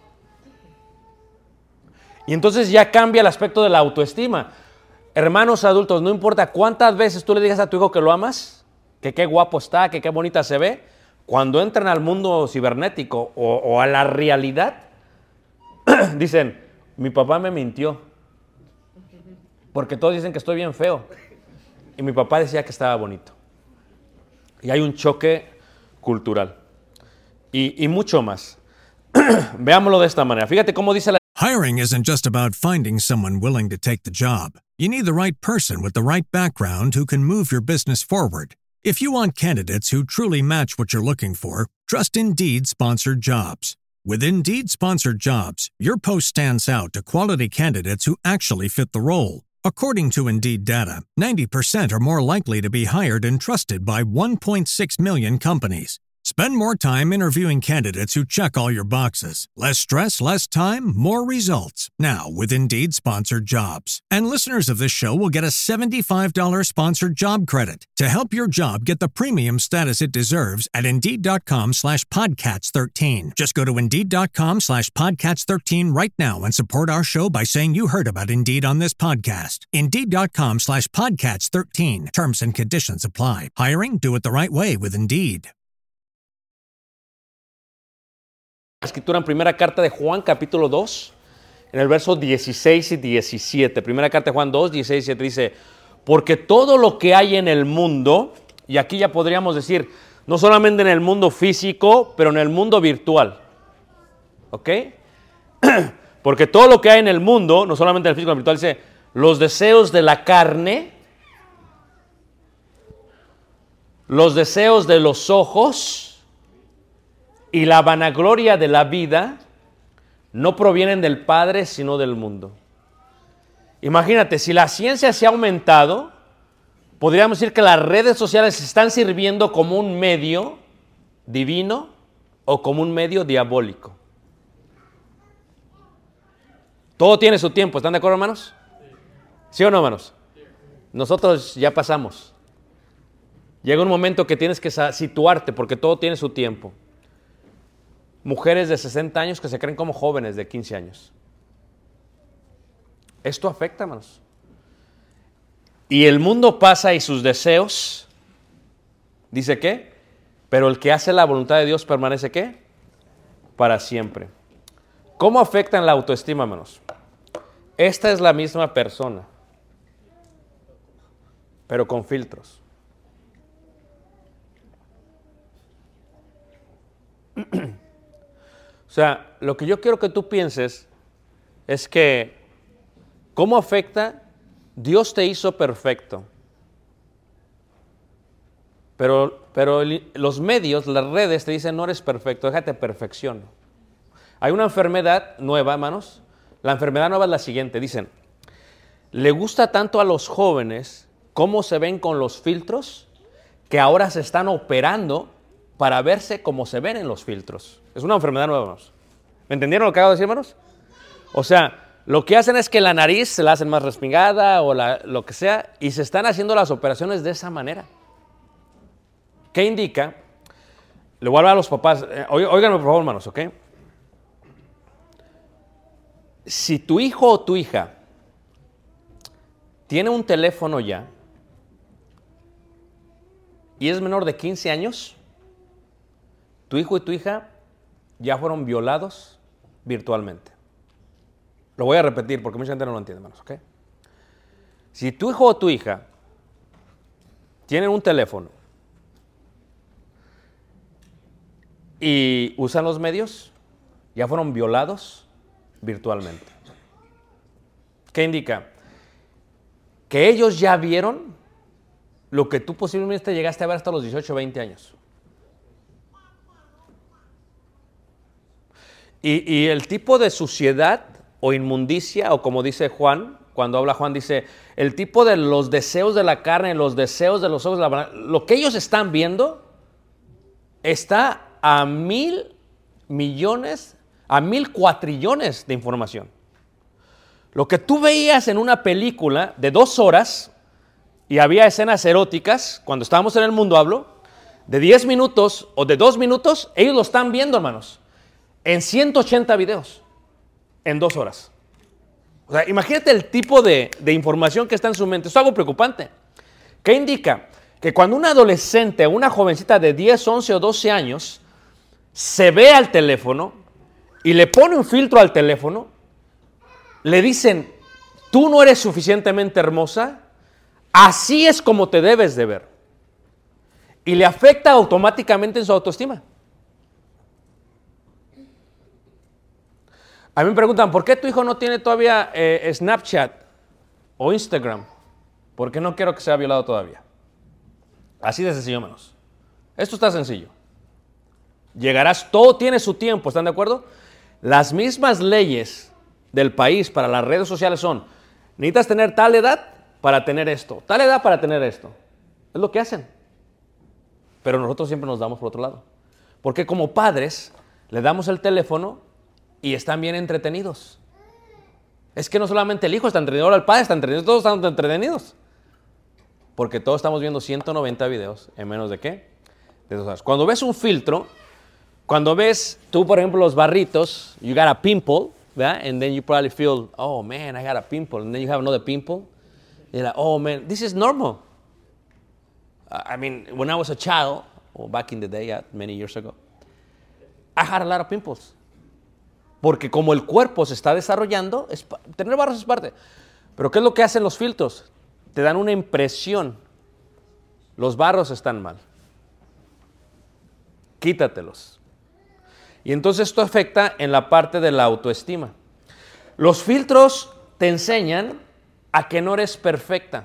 Y entonces ya cambia el aspecto de la autoestima. Hermanos adultos, no importa cuántas veces tú le digas a tu hijo que lo amas, que qué guapo está, que qué bonita se ve, cuando entran al mundo cibernético o, o a la realidad, dicen, mi papá me mintió, porque todos dicen que estoy bien feo, y mi papá decía que estaba bonito. Y hay un choque cultural, y, y mucho más. Veámoslo de esta manera. Fíjate cómo dice la... Hiring isn't just about finding someone willing to take the job. You need the right person with the right background who can move your business forward. If you want candidates who truly match what you're looking for, trust Indeed Sponsored Jobs. With Indeed Sponsored Jobs, your post stands out to quality candidates who actually fit the role. According to Indeed data, ninety percent are more likely to be hired and trusted by one point six million companies. Spend more time interviewing candidates who check all your boxes. Less stress, less time, more results. Now, with Indeed Sponsored Jobs. And listeners of this show will get a seventy-five dollars sponsored job credit to help your job get the premium status it deserves at Indeed.com slash Podcats13. Just go to Indeed.com slash Podcats13 right now and support our show by saying you heard about Indeed on this podcast. Indeed.com slash Podcats13. Terms and conditions apply. Hiring? Do it the right way with Indeed. Escritura en primera carta de Juan, capítulo dos, en el verso dieciséis y diecisiete. Primera carta de Juan dos, dieciséis y diecisiete dice, porque todo lo que hay en el mundo, y aquí ya podríamos decir, no solamente en el mundo físico, pero en el mundo virtual. ¿Ok? Porque todo lo que hay en el mundo, no solamente en el físico, en el virtual, dice, los deseos de la carne, los deseos de los ojos, y la vanagloria de la vida no provienen del Padre, sino del mundo. Imagínate, si la ciencia se ha aumentado, podríamos decir que las redes sociales están sirviendo como un medio divino o como un medio diabólico. Todo tiene su tiempo, ¿están de acuerdo, hermanos? ¿Sí o no, hermanos? Nosotros ya pasamos. Llega un momento que tienes que situarte porque todo tiene su tiempo. mujeres de sesenta años que se creen como jóvenes de quince años. Esto afecta, hermanos. Y el mundo pasa y sus deseos, ¿dice qué? Pero el que hace la voluntad de Dios permanece ¿qué? Para siempre. ¿Cómo afectan la autoestima, hermanos? Esta es la misma persona, pero con filtros. O sea, lo que yo quiero que tú pienses es que ¿cómo afecta? Dios te hizo perfecto. Pero, pero los medios, las redes te dicen no eres perfecto, déjate perfecciono. Hay una enfermedad nueva, hermanos. La enfermedad nueva es la siguiente. Dicen, le gusta tanto a los jóvenes cómo se ven con los filtros que ahora se están operando para verse como se ven en los filtros. Es una enfermedad nueva, hermanos. ¿Me entendieron lo que acabo de decir, hermanos? O sea, lo que hacen es que la nariz se la hacen más respingada o la, lo que sea, y se están haciendo las operaciones de esa manera. ¿Qué indica? Le voy a hablar a los papás. Eh, óiganme por favor, hermanos, ¿ok? Si tu hijo o tu hija tiene un teléfono ya y es menor de quince años, tu hijo y tu hija ya fueron violados virtualmente. Lo voy a repetir porque mucha gente no lo entiende, hermanos, ¿ok? Si tu hijo o tu hija tienen un teléfono y usan los medios, ya fueron violados virtualmente. ¿Qué indica? Que ellos ya vieron lo que tú posiblemente llegaste a ver hasta los dieciocho o veinte años. Y, y el tipo de suciedad o inmundicia, o como dice Juan, cuando habla Juan, dice, el tipo de los deseos de la carne, los deseos de los ojos, la, lo que ellos están viendo está a mil millones, a mil cuatrillones de información. Lo que tú veías en una película de dos horas, y había escenas eróticas, cuando estábamos en el mundo, hablo, de diez minutos o de dos minutos, ellos lo están viendo, hermanos, en ciento ochenta videos, en dos horas. O sea, imagínate el tipo de, de información que está en su mente. Esto es algo preocupante. ¿Qué indica? Que cuando un adolescente o una jovencita de diez, once o doce años se ve al teléfono y le pone un filtro al teléfono, le dicen, tú no eres suficientemente hermosa, así es como te debes de ver. Y le afecta automáticamente en su autoestima. A mí me preguntan, ¿por qué tu hijo no tiene todavía eh, Snapchat o Instagram? Porque no quiero que sea violado todavía. Así de sencillo, hermanos. Esto está sencillo. Llegarás, todo tiene su tiempo, ¿están de acuerdo? Las mismas leyes del país para las redes sociales son, necesitas tener tal edad para tener esto, tal edad para tener esto. Es lo que hacen. Pero nosotros siempre nos damos por otro lado. Porque como padres, le damos el teléfono y están bien entretenidos. Es que no solamente el hijo está entretenido, ahora el padre está entretenido, todos están entretenidos. Porque todos estamos viendo ciento noventa videos en menos de ¿qué? De dos horas. Cuando ves un filtro, cuando ves tú, por ejemplo, los barritos, you got a pimple, ¿verdad? And then you probably feel, oh man, I got a pimple. And then you have another pimple. And you're like, oh man, this is normal. I mean, when I was a child, or back in the day, yeah, many years ago, I had a lot of pimples. Porque como el cuerpo se está desarrollando, es, tener barros es parte. Pero ¿qué es lo que hacen los filtros? Te dan una impresión. Los barros están mal. Quítatelos. Y entonces esto afecta en la parte de la autoestima. Los filtros te enseñan a que no eres perfecta.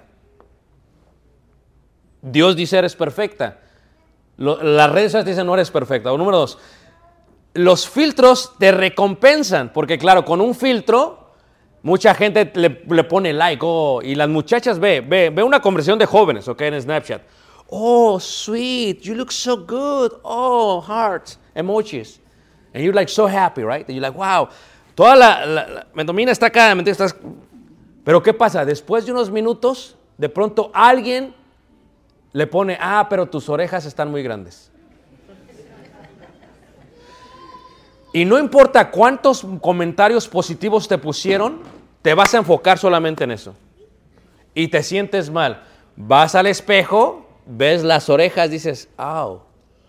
Dios dice eres perfecta. Lo, las redes sociales dicen no eres perfecta. O número dos, los filtros te recompensan. Porque claro, con un filtro, mucha gente le, le pone like. Oh, y las muchachas ve, ve, ve una conversación de jóvenes, ok, en Snapchat. Oh, sweet, you look so good. Oh, hearts, emojis. And you're like so happy, right? And you're like, wow. Toda la, la, la mentomina está acá, ¿me entiendes? Estás... Pero ¿qué pasa? Después de unos minutos, de pronto alguien le pone, ah, pero tus orejas están muy grandes. Y no importa cuántos comentarios positivos te pusieron, te vas a enfocar solamente en eso. Y te sientes mal. Vas al espejo, ves las orejas, dices, ¡au!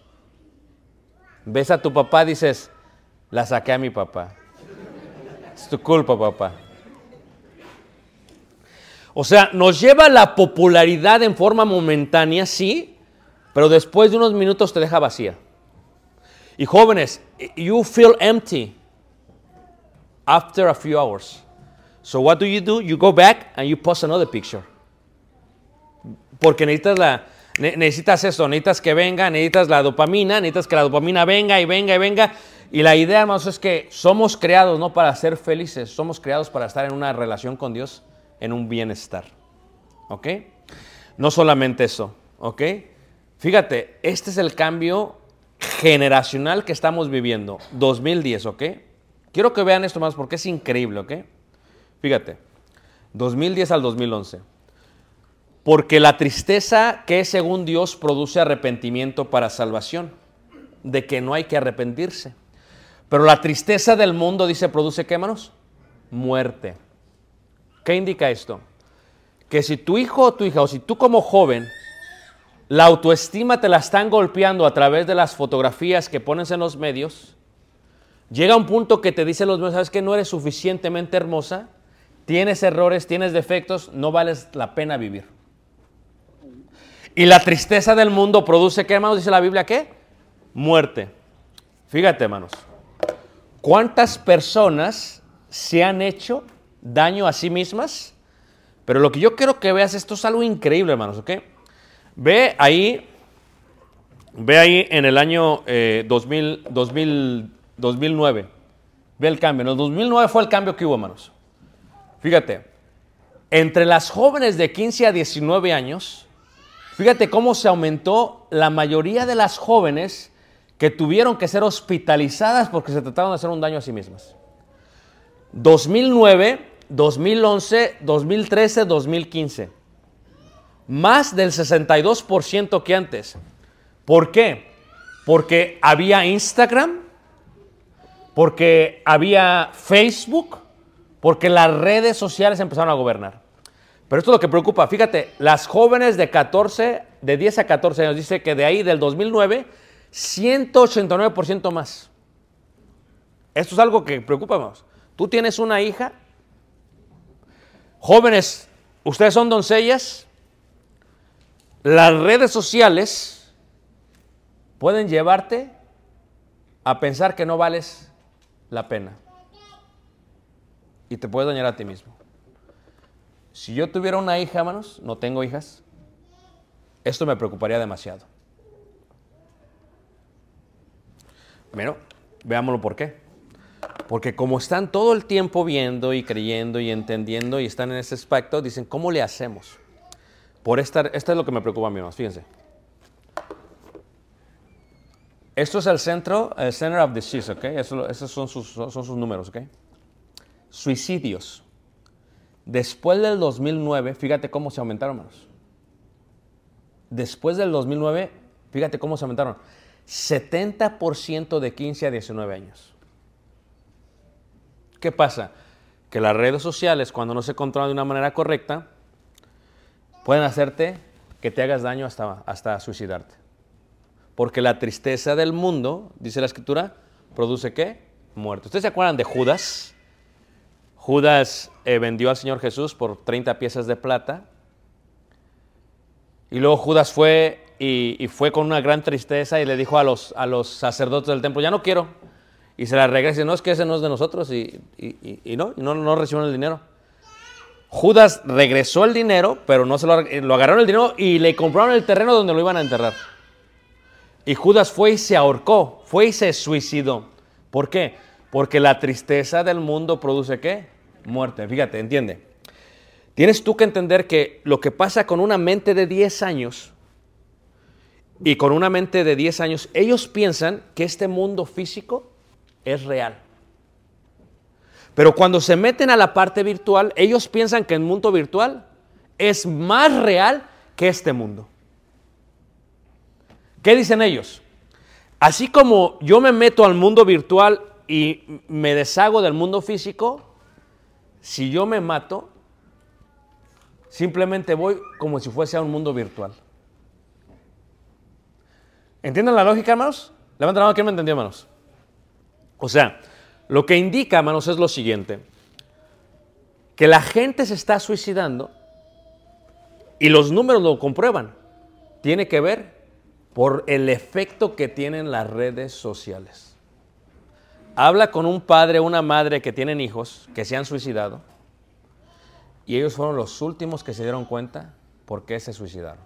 Ves a tu papá, dices, la saqué a mi papá. Es tu culpa, papá. O sea, nos lleva la popularidad en forma momentánea, sí, pero después de unos minutos te deja vacía. Y jóvenes, you feel empty after a few hours. So what do you do? You go back and you post another picture. Porque necesitas la, necesitas eso, necesitas que venga, necesitas la dopamina, necesitas que la dopamina venga y venga y venga. Y la idea, hermanos, es que somos creados no para ser felices, somos creados para estar en una relación con Dios, en un bienestar. ¿Ok? No solamente eso, ¿ok? Fíjate, este es el cambio generacional que estamos viviendo, dos mil diez, ¿ok? Quiero que vean esto más porque es increíble, ¿ok? Fíjate, dos mil diez al dos mil once. Porque la tristeza que según Dios produce arrepentimiento para salvación, de que no hay que arrepentirse. Pero la tristeza del mundo, dice, produce, ¿qué, hermanos? Muerte. ¿Qué indica esto? Que si tu hijo o tu hija, o si tú como joven, la autoestima te la están golpeando a través de las fotografías que pones en los medios, llega un punto que te dicen los medios, ¿sabes qué? No eres suficientemente hermosa, tienes errores, tienes defectos, no vales la pena vivir. Y la tristeza del mundo produce, ¿qué, hermanos? Dice la Biblia, ¿qué? Muerte. Fíjate, hermanos, ¿cuántas personas se han hecho daño a sí mismas? Pero lo que yo quiero que veas, esto es algo increíble, hermanos, ¿ok? Ve ahí, ve ahí en el año eh, dos mil, dos mil, dos mil nueve, ve el cambio. En el dos mil nueve fue el cambio que hubo, hermanos. Fíjate, entre las jóvenes de quince a diecinueve años, fíjate cómo se aumentó la mayoría de las jóvenes que tuvieron que ser hospitalizadas porque se trataron de hacer un daño a sí mismas. dos mil nueve, dos mil once, dos mil trece, dos mil quince. Más del sesenta y dos por ciento que antes. ¿Por qué? Porque había Instagram, porque había Facebook, porque las redes sociales empezaron a gobernar. Pero esto es lo que preocupa. Fíjate, las jóvenes de catorce, de diez a catorce años, dice que de ahí del dos mil nueve, ciento ochenta y nueve por ciento más. Esto es algo que preocupa más. Tú tienes una hija, jóvenes, ustedes son doncellas. Las redes sociales pueden llevarte a pensar que no vales la pena. Y te puedes dañar a ti mismo. Si yo tuviera una hija, hermanos, no tengo hijas, esto me preocuparía demasiado. Bueno, veámoslo por qué. Porque como están todo el tiempo viendo y creyendo y entendiendo y están en ese aspecto, dicen, ¿cómo le hacemos? Por esta, esto es lo que me preocupa a mí, hermanos, fíjense. Esto es el centro, el center of disease, ¿ok? Eso, esos son sus, son sus números, ¿ok? Suicidios. Después del dos mil nueve, fíjate cómo se aumentaron, hermanos. Después del dos mil nueve, fíjate cómo se aumentaron. setenta por ciento de quince a diecinueve años. ¿Qué pasa? Que las redes sociales, cuando no se controlan de una manera correcta, pueden hacerte que te hagas daño hasta, hasta suicidarte. Porque la tristeza del mundo, dice la Escritura, produce ¿qué? Muerte. ¿Ustedes se acuerdan de Judas? Judas eh, vendió al Señor Jesús por treinta piezas de plata. Y luego Judas fue y, y fue con una gran tristeza y le dijo a los, a los sacerdotes del templo, ya no quiero. Y se la regresa y dice, no, es que ese no es de nosotros. Y, y, y, y no, y no, no recibieron el dinero. Judas regresó el dinero, pero no se lo, lo agarraron el dinero y le compraron el terreno donde lo iban a enterrar. Y Judas fue y se ahorcó, fue y se suicidó. ¿Por qué? Porque la tristeza del mundo produce ¿qué? Muerte. Fíjate, entiende. Tienes tú que entender que lo que pasa con una mente de diez años y con una mente de diez años, ellos piensan que este mundo físico es real. Pero cuando se meten a la parte virtual, ellos piensan que el mundo virtual es más real que este mundo. ¿Qué dicen ellos? Así como yo me meto al mundo virtual y me deshago del mundo físico, si yo me mato, simplemente voy como si fuese a un mundo virtual. ¿Entienden la lógica, hermanos? Levanten la mano, ¿quién me entendió, hermanos? O sea, lo que indica, hermanos, es lo siguiente. Que la gente se está suicidando y los números lo comprueban. Tiene que ver por el efecto que tienen las redes sociales. Habla con un padre o una madre que tienen hijos que se han suicidado y ellos fueron los últimos que se dieron cuenta por qué se suicidaron.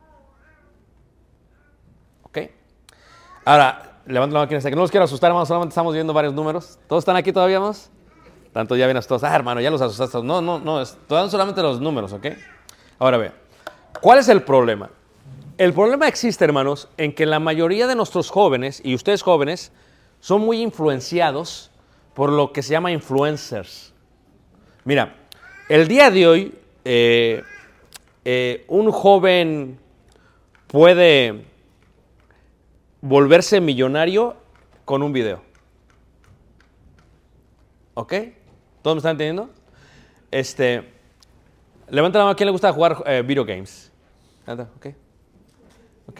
¿Ok? Ahora, levanten la mano quien está aquí. No los quiero asustar, hermanos, solamente estamos viendo varios números. ¿Todos están aquí todavía, hermanos? Tanto ya vienen todos. Ah, hermano, ya los asustaste. No, no, no, son solamente los números, ¿ok? Ahora ve, ¿cuál es el problema? El problema existe, hermanos, en que la mayoría de nuestros jóvenes, y ustedes jóvenes, son muy influenciados por lo que se llama influencers. Mira, el día de hoy, eh, eh, un joven puede volverse millonario con un video. ¿Ok? ¿Todos me están entendiendo? Este, levanta la mano a quién le gusta jugar eh, video games. ¿Ok? ¿Ok?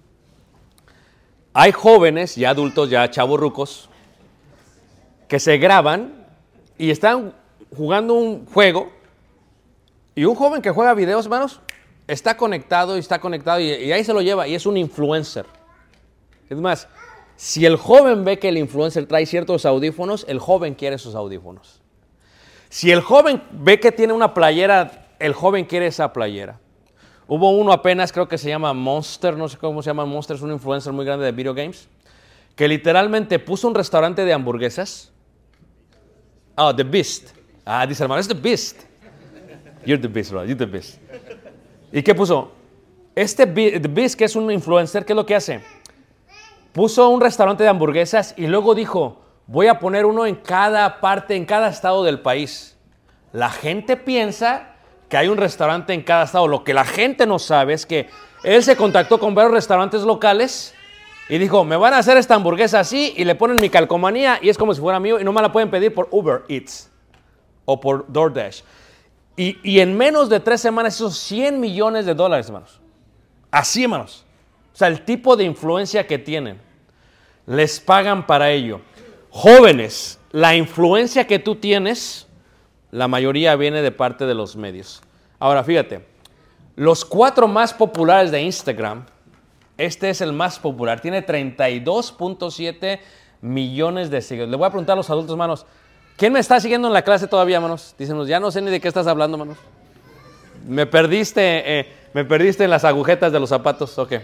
Hay jóvenes, ya adultos, ya chavorrucos, que se graban y están jugando un juego. Y un joven que juega videos, hermanos, está conectado y está conectado y, y ahí se lo lleva y es un influencer. Es más, si el joven ve que el influencer trae ciertos audífonos, el joven quiere esos audífonos. Si el joven ve que tiene una playera, el joven quiere esa playera. Hubo uno apenas, creo que se llama Monster, no sé cómo se llama Monster, es un influencer muy grande de video games, que literalmente puso un restaurante de hamburguesas. Ah, oh, The Beast. Ah, dice hermano, es The Beast. You're the Beast, bro, you're the Beast. ¿Y qué puso? Este Be- The Beast, que es un influencer, ¿qué es lo que hace? Puso un restaurante de hamburguesas y luego dijo, voy a poner uno en cada parte, en cada estado del país. La gente piensa que hay un restaurante en cada estado. Lo que la gente no sabe es que él se contactó con varios restaurantes locales y dijo, me van a hacer esta hamburguesa así y le ponen mi calcomanía y es como si fuera mío y no me la pueden pedir por Uber Eats o por DoorDash. Y, y en menos de tres semanas hizo cien millones de dólares, hermanos. Así, hermanos. O sea, el tipo de influencia que tienen. Les pagan para ello. Jóvenes, la influencia que tú tienes, la mayoría viene de parte de los medios. Ahora, fíjate. Los cuatro más populares de Instagram, este es el más popular. Tiene treinta y dos punto siete millones de seguidores. Le voy a preguntar a los adultos, hermanos. ¿Quién me está siguiendo en la clase todavía, hermanos? Dicen, ya no sé ni de qué estás hablando, hermanos. Me perdiste, eh, me perdiste en las agujetas de los zapatos. Ok.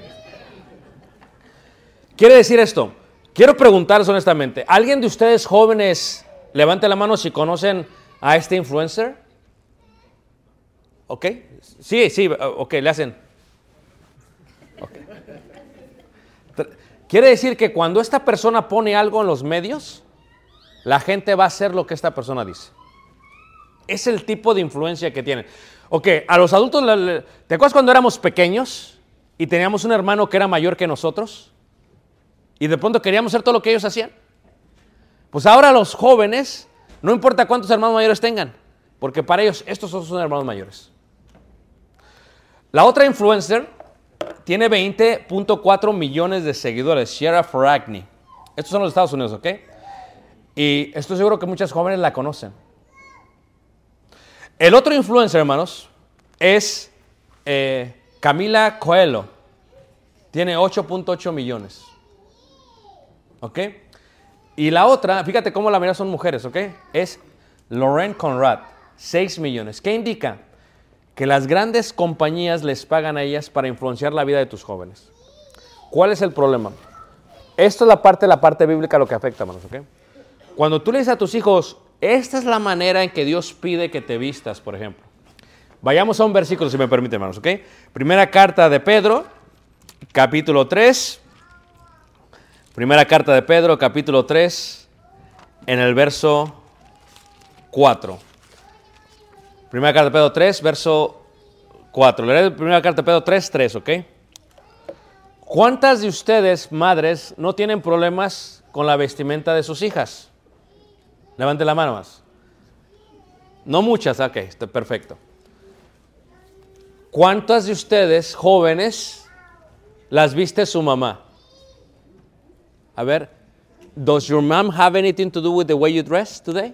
Quiere decir esto, quiero preguntarles honestamente, ¿alguien de ustedes jóvenes, levante la mano si conocen a este influencer? ¿Ok? Sí, sí, ok, le hacen. Okay. Quiere decir que cuando esta persona pone algo en los medios, la gente va a hacer lo que esta persona dice. Es el tipo de influencia que tienen. Ok, a los adultos, ¿te acuerdas cuando éramos pequeños y teníamos un hermano que era mayor que nosotros? Y de pronto queríamos hacer todo lo que ellos hacían. Pues ahora los jóvenes, no importa cuántos hermanos mayores tengan, porque para ellos estos son sus hermanos mayores. La otra influencer tiene veinte punto cuatro millones de seguidores, Ciara Ferragni. Estos son los Estados Unidos, ¿ok? Y estoy seguro que muchas jóvenes la conocen. El otro influencer, hermanos, es eh, Camila Coelho. Tiene ocho punto ocho millones. ¿Ok? Y la otra, fíjate cómo la mayoría son mujeres, ¿ok? Es Lauren Conrad, seis millones. ¿Qué indica? Que las grandes compañías les pagan a ellas para influenciar la vida de tus jóvenes. ¿Cuál es el problema? Esto es la parte, la parte bíblica lo que afecta, hermanos, ¿ok? Cuando tú le dices a tus hijos, esta es la manera en que Dios pide que te vistas, por ejemplo. Vayamos a un versículo, si me permite, hermanos, ¿ok? Primera carta de Pedro, capítulo tres. Primera carta de Pedro, capítulo tres, en el verso cuatro. Primera carta de Pedro tres, verso cuatro. Leeré primera carta de Pedro tres, tres, ¿ok? ¿Cuántas de ustedes, madres, no tienen problemas con la vestimenta de sus hijas? Levante la mano más. No muchas, ok, está perfecto. ¿Cuántas de ustedes, jóvenes, las viste su mamá? A ver, does your mom have anything to do with the way you dress today?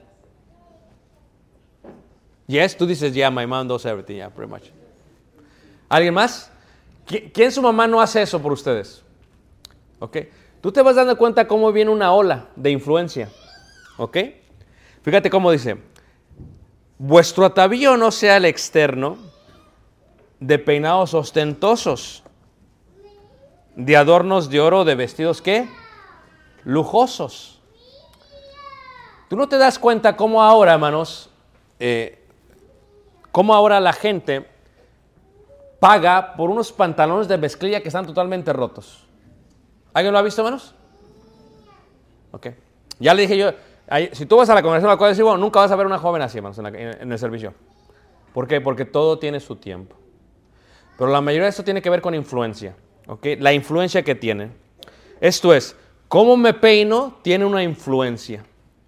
Yes, tú dices, yeah, my mom does everything, yeah, pretty much. ¿Alguien más? ¿Quién su mamá no hace eso por ustedes? Ok. Tú te vas dando cuenta cómo viene una ola de influencia. Ok. Fíjate cómo dice, vuestro atavío no sea el externo de peinados ostentosos, de adornos de oro, de vestidos, ¿qué? Lujosos. Tú no te das cuenta cómo ahora, hermanos, eh, cómo ahora la gente paga por unos pantalones de mezclilla que están totalmente rotos. ¿Alguien lo ha visto, hermanos? Ok. Ya le dije yo, ahí, si tú vas a la congregación a la cual decimos, bueno, nunca vas a ver una joven así, hermanos, en, la, en, en el servicio. ¿Por qué? Porque todo tiene su tiempo. Pero la mayoría de esto tiene que ver con influencia. ¿Ok? La influencia que tiene. Esto es, cómo me peino tiene una influencia.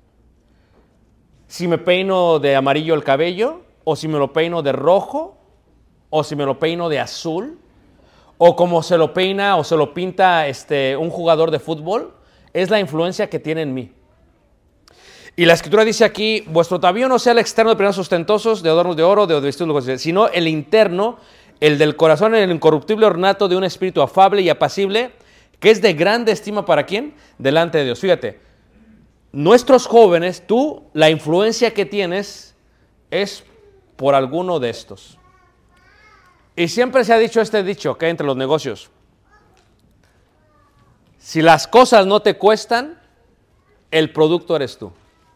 Si me peino de amarillo el cabello, o si me lo peino de rojo, o si me lo peino de azul, o como se lo peina o se lo pinta este, un jugador de fútbol, es la influencia que tiene en mí. Y la Escritura dice aquí, vuestro atavío no sea el externo de peinados ostentosos, de adornos de oro, de vestidos lujosos, sino el interno, el del corazón, el incorruptible ornato de un espíritu afable y apacible, que es de grande estima para ¿quién? Delante de Dios. Fíjate, nuestros jóvenes, tú, la influencia que tienes es por alguno de estos. Y siempre se ha dicho este dicho que entre los negocios, si las cosas no te cuestan, el producto eres tú.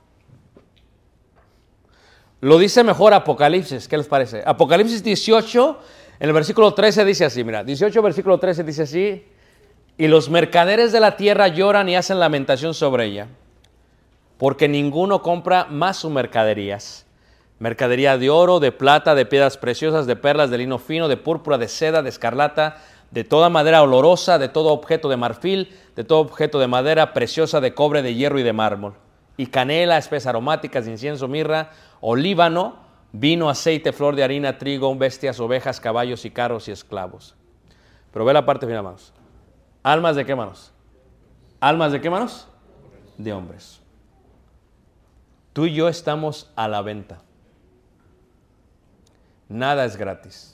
Lo dice mejor Apocalipsis, ¿qué les parece? Apocalipsis dieciocho, en el versículo trece dice así, mira, dieciocho versículo trece dice así, y los mercaderes de la tierra lloran y hacen lamentación sobre ella, porque ninguno compra más sus mercaderías. Mercadería de oro, de plata, de piedras preciosas, de perlas, de lino fino, de púrpura, de seda, de escarlata, de toda madera olorosa, de todo objeto de marfil, de todo objeto de madera preciosa, de cobre, de hierro y de mármol. Y canela, especias aromáticas, incienso, mirra, olíbano, vino, aceite, flor de harina, trigo, bestias, ovejas, caballos y carros y esclavos. Pero ve la parte final, hermanos. ¿Almas de qué, hermanos? ¿Almas de qué, hermanos? De hombres. Tú y yo estamos a la venta. Nada es gratis.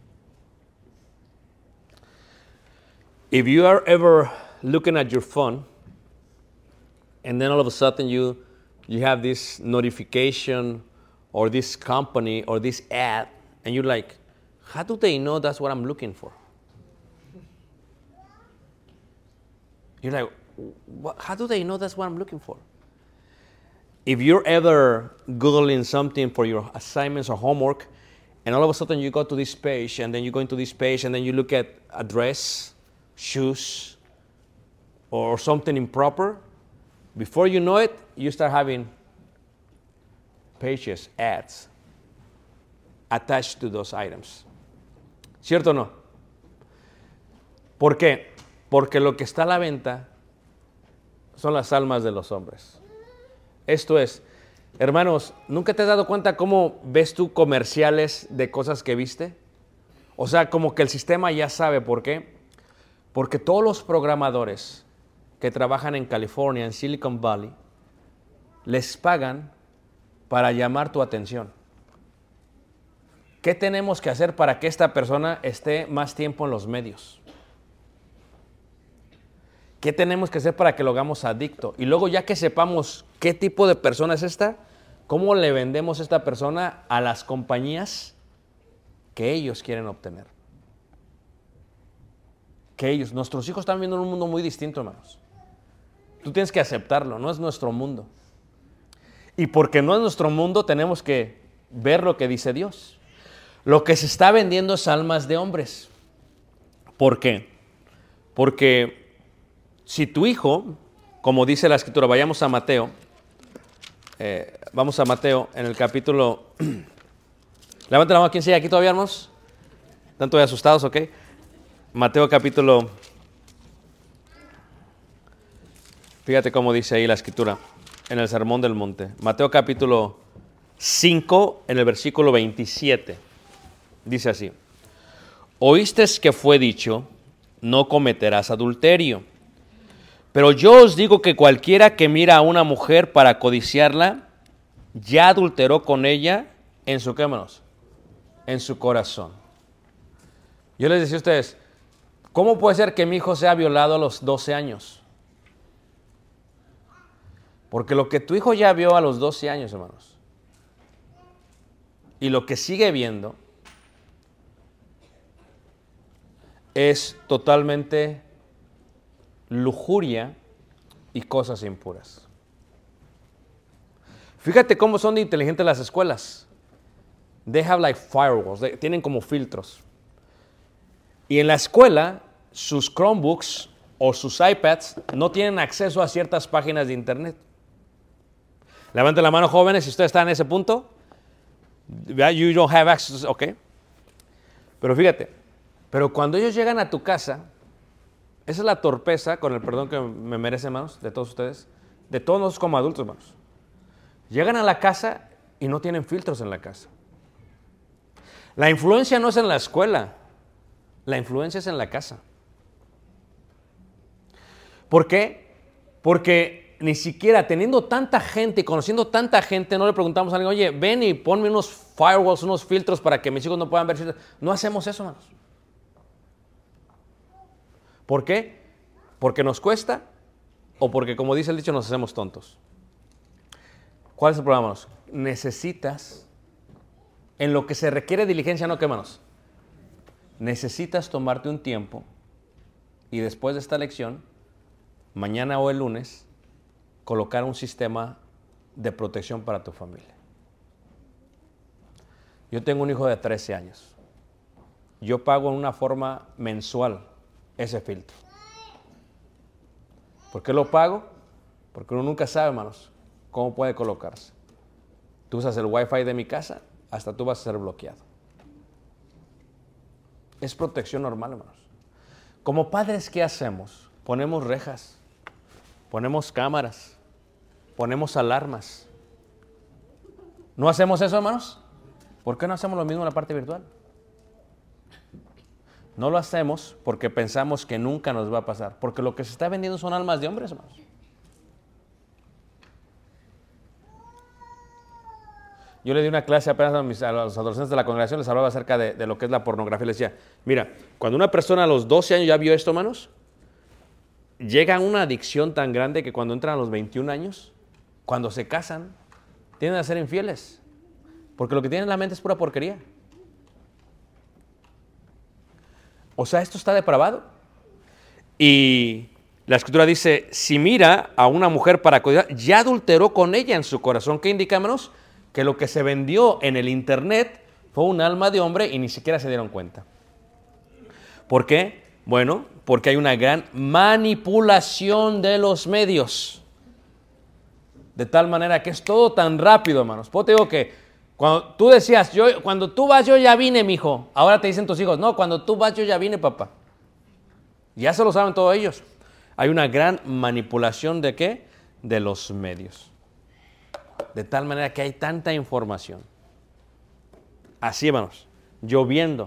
If you are ever looking at your phone and then all of a sudden you you have this notification or this company or this ad and you're like, how do they know that's what I'm looking for? You're like, what, how do they know that's what I'm looking for? If you're ever Googling something for your assignments or homework, and all of a sudden you go to this page, and then you go into this page, and then you look at a dress, shoes, or something improper, before you know it, you start having pages, ads, attached to those items. ¿Cierto o no? ¿Por qué? Porque lo que está a la venta son las almas de los hombres. Esto es, hermanos, ¿nunca te has dado cuenta cómo ves tú comerciales de cosas que viste? O sea, como que el sistema ya sabe por qué. Porque todos los programadores que trabajan en California, en Silicon Valley, les pagan para llamar tu atención. ¿Qué tenemos que hacer para que esta persona esté más tiempo en los medios? ¿Qué tenemos que hacer para que lo hagamos adicto? Y luego ya que sepamos qué tipo de persona es esta, ¿cómo le vendemos a esta persona a las compañías que ellos quieren obtener? Que ellos, nuestros hijos están viendo un mundo muy distinto, hermanos. Tú tienes que aceptarlo, no es nuestro mundo. Y porque no es nuestro mundo, tenemos que ver lo que dice Dios. Lo que se está vendiendo es almas de hombres. ¿Por qué? Porque si tu hijo, como dice la Escritura, vayamos a Mateo, eh, vamos a Mateo en el capítulo, levanta la mano, ¿quién sigue aquí todavía, hermanos? ¿Están todavía asustados, ok? Mateo capítulo, fíjate cómo dice ahí la Escritura, en el Sermón del Monte. Mateo capítulo cinco, en el versículo veintisiete. Dice así: Oíste que fue dicho, no cometerás adulterio. Pero yo os digo que cualquiera que mira a una mujer para codiciarla, ya adulteró con ella en su, ¿qué, hermanos? En su corazón. Yo les decía a ustedes, ¿cómo puede ser que mi hijo sea violado a los doce años? Porque lo que tu hijo ya vio a los doce años, hermanos, y lo que sigue viendo, es totalmente lujuria y cosas impuras. Fíjate cómo son de inteligentes las escuelas. They have like firewalls, they, tienen como filtros. Y en la escuela, sus Chromebooks o sus iPads no tienen acceso a ciertas páginas de internet. Levanten la mano, jóvenes, si ustedes están en ese punto. You don't have access, ok. Pero fíjate, pero cuando ellos llegan a tu casa, esa es la torpeza, con el perdón que me merecen, hermanos, de todos ustedes, de todos nosotros como adultos, hermanos. Llegan a la casa y no tienen filtros en la casa. La influencia no es en la escuela, la influencia es en la casa. ¿Por qué? Porque ni siquiera teniendo tanta gente y conociendo tanta gente, no le preguntamos a alguien, oye, ven y ponme unos firewalls, unos filtros para que mis hijos no puedan ver. No hacemos eso, hermanos. ¿Por qué? ¿Porque nos cuesta o porque, como dice el dicho, nos hacemos tontos? ¿Cuál es el problema, hermanos? Necesitas, en lo que se requiere diligencia, no, ¿qué, hermanos? Necesitas tomarte un tiempo y después de esta lección, mañana o el lunes, colocar un sistema de protección para tu familia. Yo tengo un hijo de trece años. Yo pago en una forma mensual ese filtro. ¿Por qué lo pago? Porque uno nunca sabe, hermanos, cómo puede colocarse. Tú usas el Wi-Fi de mi casa, hasta tú vas a ser bloqueado. Es protección normal, hermanos. Como padres, ¿qué hacemos? Ponemos rejas, ponemos cámaras, ponemos alarmas. ¿No hacemos eso, hermanos? ¿Por qué no hacemos lo mismo en la parte virtual? No lo hacemos porque pensamos que nunca nos va a pasar. Porque lo que se está vendiendo son almas de hombres, hermanos. Yo le di una clase apenas a, mis, a los adolescentes de la congregación, les hablaba acerca de, de lo que es la pornografía. Les decía, mira, cuando una persona a los doce años ya vio esto, hermanos, llega a una adicción tan grande que cuando entran a los veintiún años, cuando se casan, tienden a ser infieles. Porque lo que tienen en la mente es pura porquería. O sea, esto está depravado. Y la Escritura dice, si mira a una mujer para codiciar, ya adulteró con ella en su corazón. ¿Qué indica, hermanos? Que lo que se vendió en el internet fue un alma de hombre y ni siquiera se dieron cuenta. ¿Por qué? Bueno, porque hay una gran manipulación de los medios. De tal manera que es todo tan rápido, hermanos. Pues te digo que cuando tú decías, yo, cuando tú vas, yo ya vine, mijo. Ahora te dicen tus hijos, no, cuando tú vas, yo ya vine, papá. Ya se lo saben todos ellos. Hay una gran manipulación de ¿qué? De los medios. De tal manera que hay tanta información. Así, hermanos, lloviendo,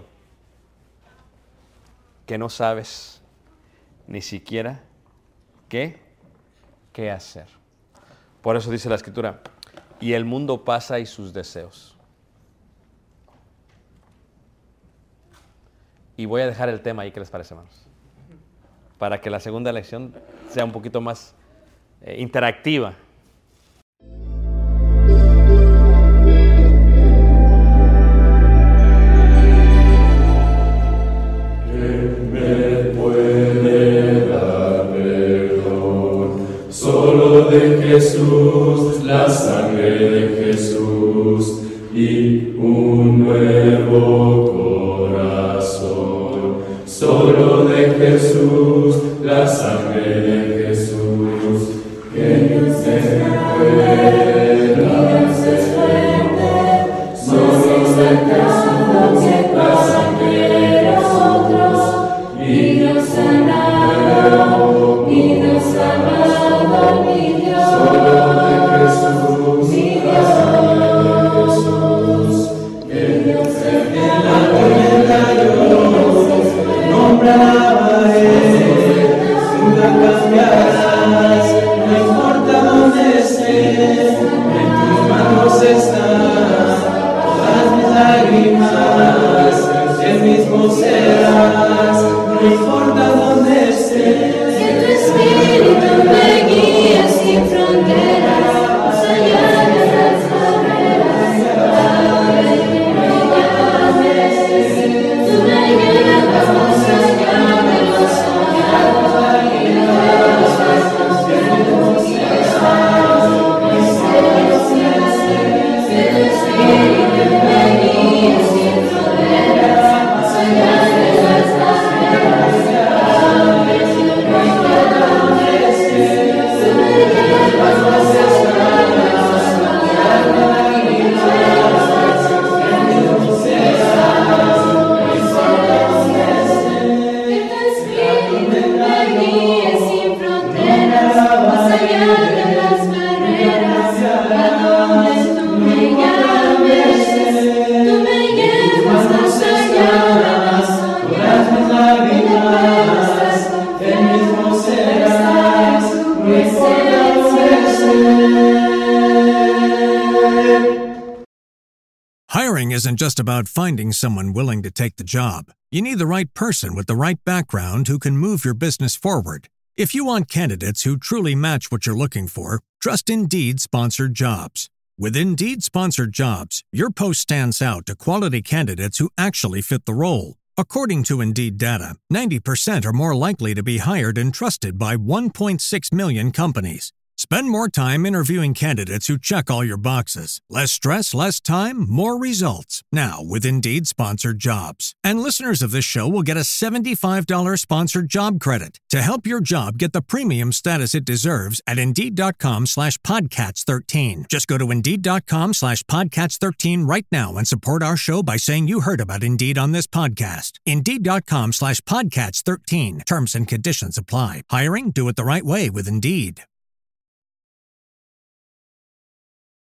que no sabes ni siquiera qué, qué hacer. Por eso dice la Escritura, y el mundo pasa y sus deseos. Y voy a dejar el tema ahí, ¿qué les parece, hermanos? Para que la segunda lección sea un poquito más eh, interactiva. De Jesús, la sangre de Jesús y un nuevo corazón. Solo de Jesús, la sangre de Jesús, que Dios es fuerte, Dios es fuerte, solo de Jesús, la sangre de nosotros, y Dios sanado, y Dios amado, mi Dios. Solo de no importa dónde esté, en tus manos están todas mis lágrimas, el mismo serás, no importa dónde esté. Que tu espíritu me guíe sin fronteras, más allá de las barreras, a donde tú me llames. Tú me llevas más allá de los soñados y de los pasos que tú quieras. Que tu espíritu me guíe sin fronteras, más allá de las barreras, a donde tú me llames. Tú me llevas más allá de los soñados y de los pasos que tú quieras. Que tu espíritu me guíe sin fronteras, más allá de las barreras, a donde tú me llames. Tú me llevas más allá de los soñados y de los pasos que tú serás, tu presencia. Hiring isn't just about finding someone willing to take the job. You need the right person with the right background who can move your business forward. If you want candidates who truly match what you're looking for, trust Indeed Sponsored Jobs. With Indeed Sponsored Jobs, your post stands out to quality candidates who actually fit the role. According to Indeed data, ninety percent are more likely to be hired and trusted by one point six million companies. Spend more time interviewing candidates who check all your boxes. Less stress, less time, more results. Now with Indeed Sponsored Jobs. And listeners of this show will get a seventy-five dollars sponsored job credit to help your job get the premium status it deserves at Indeed.com slash Podcats 13. Just go to Indeed.com slash Podcats 13 right now and support our show by saying you heard about Indeed on this podcast. Indeed.com slash Podcats 13. Terms and conditions apply. Hiring? Do it the right way with Indeed.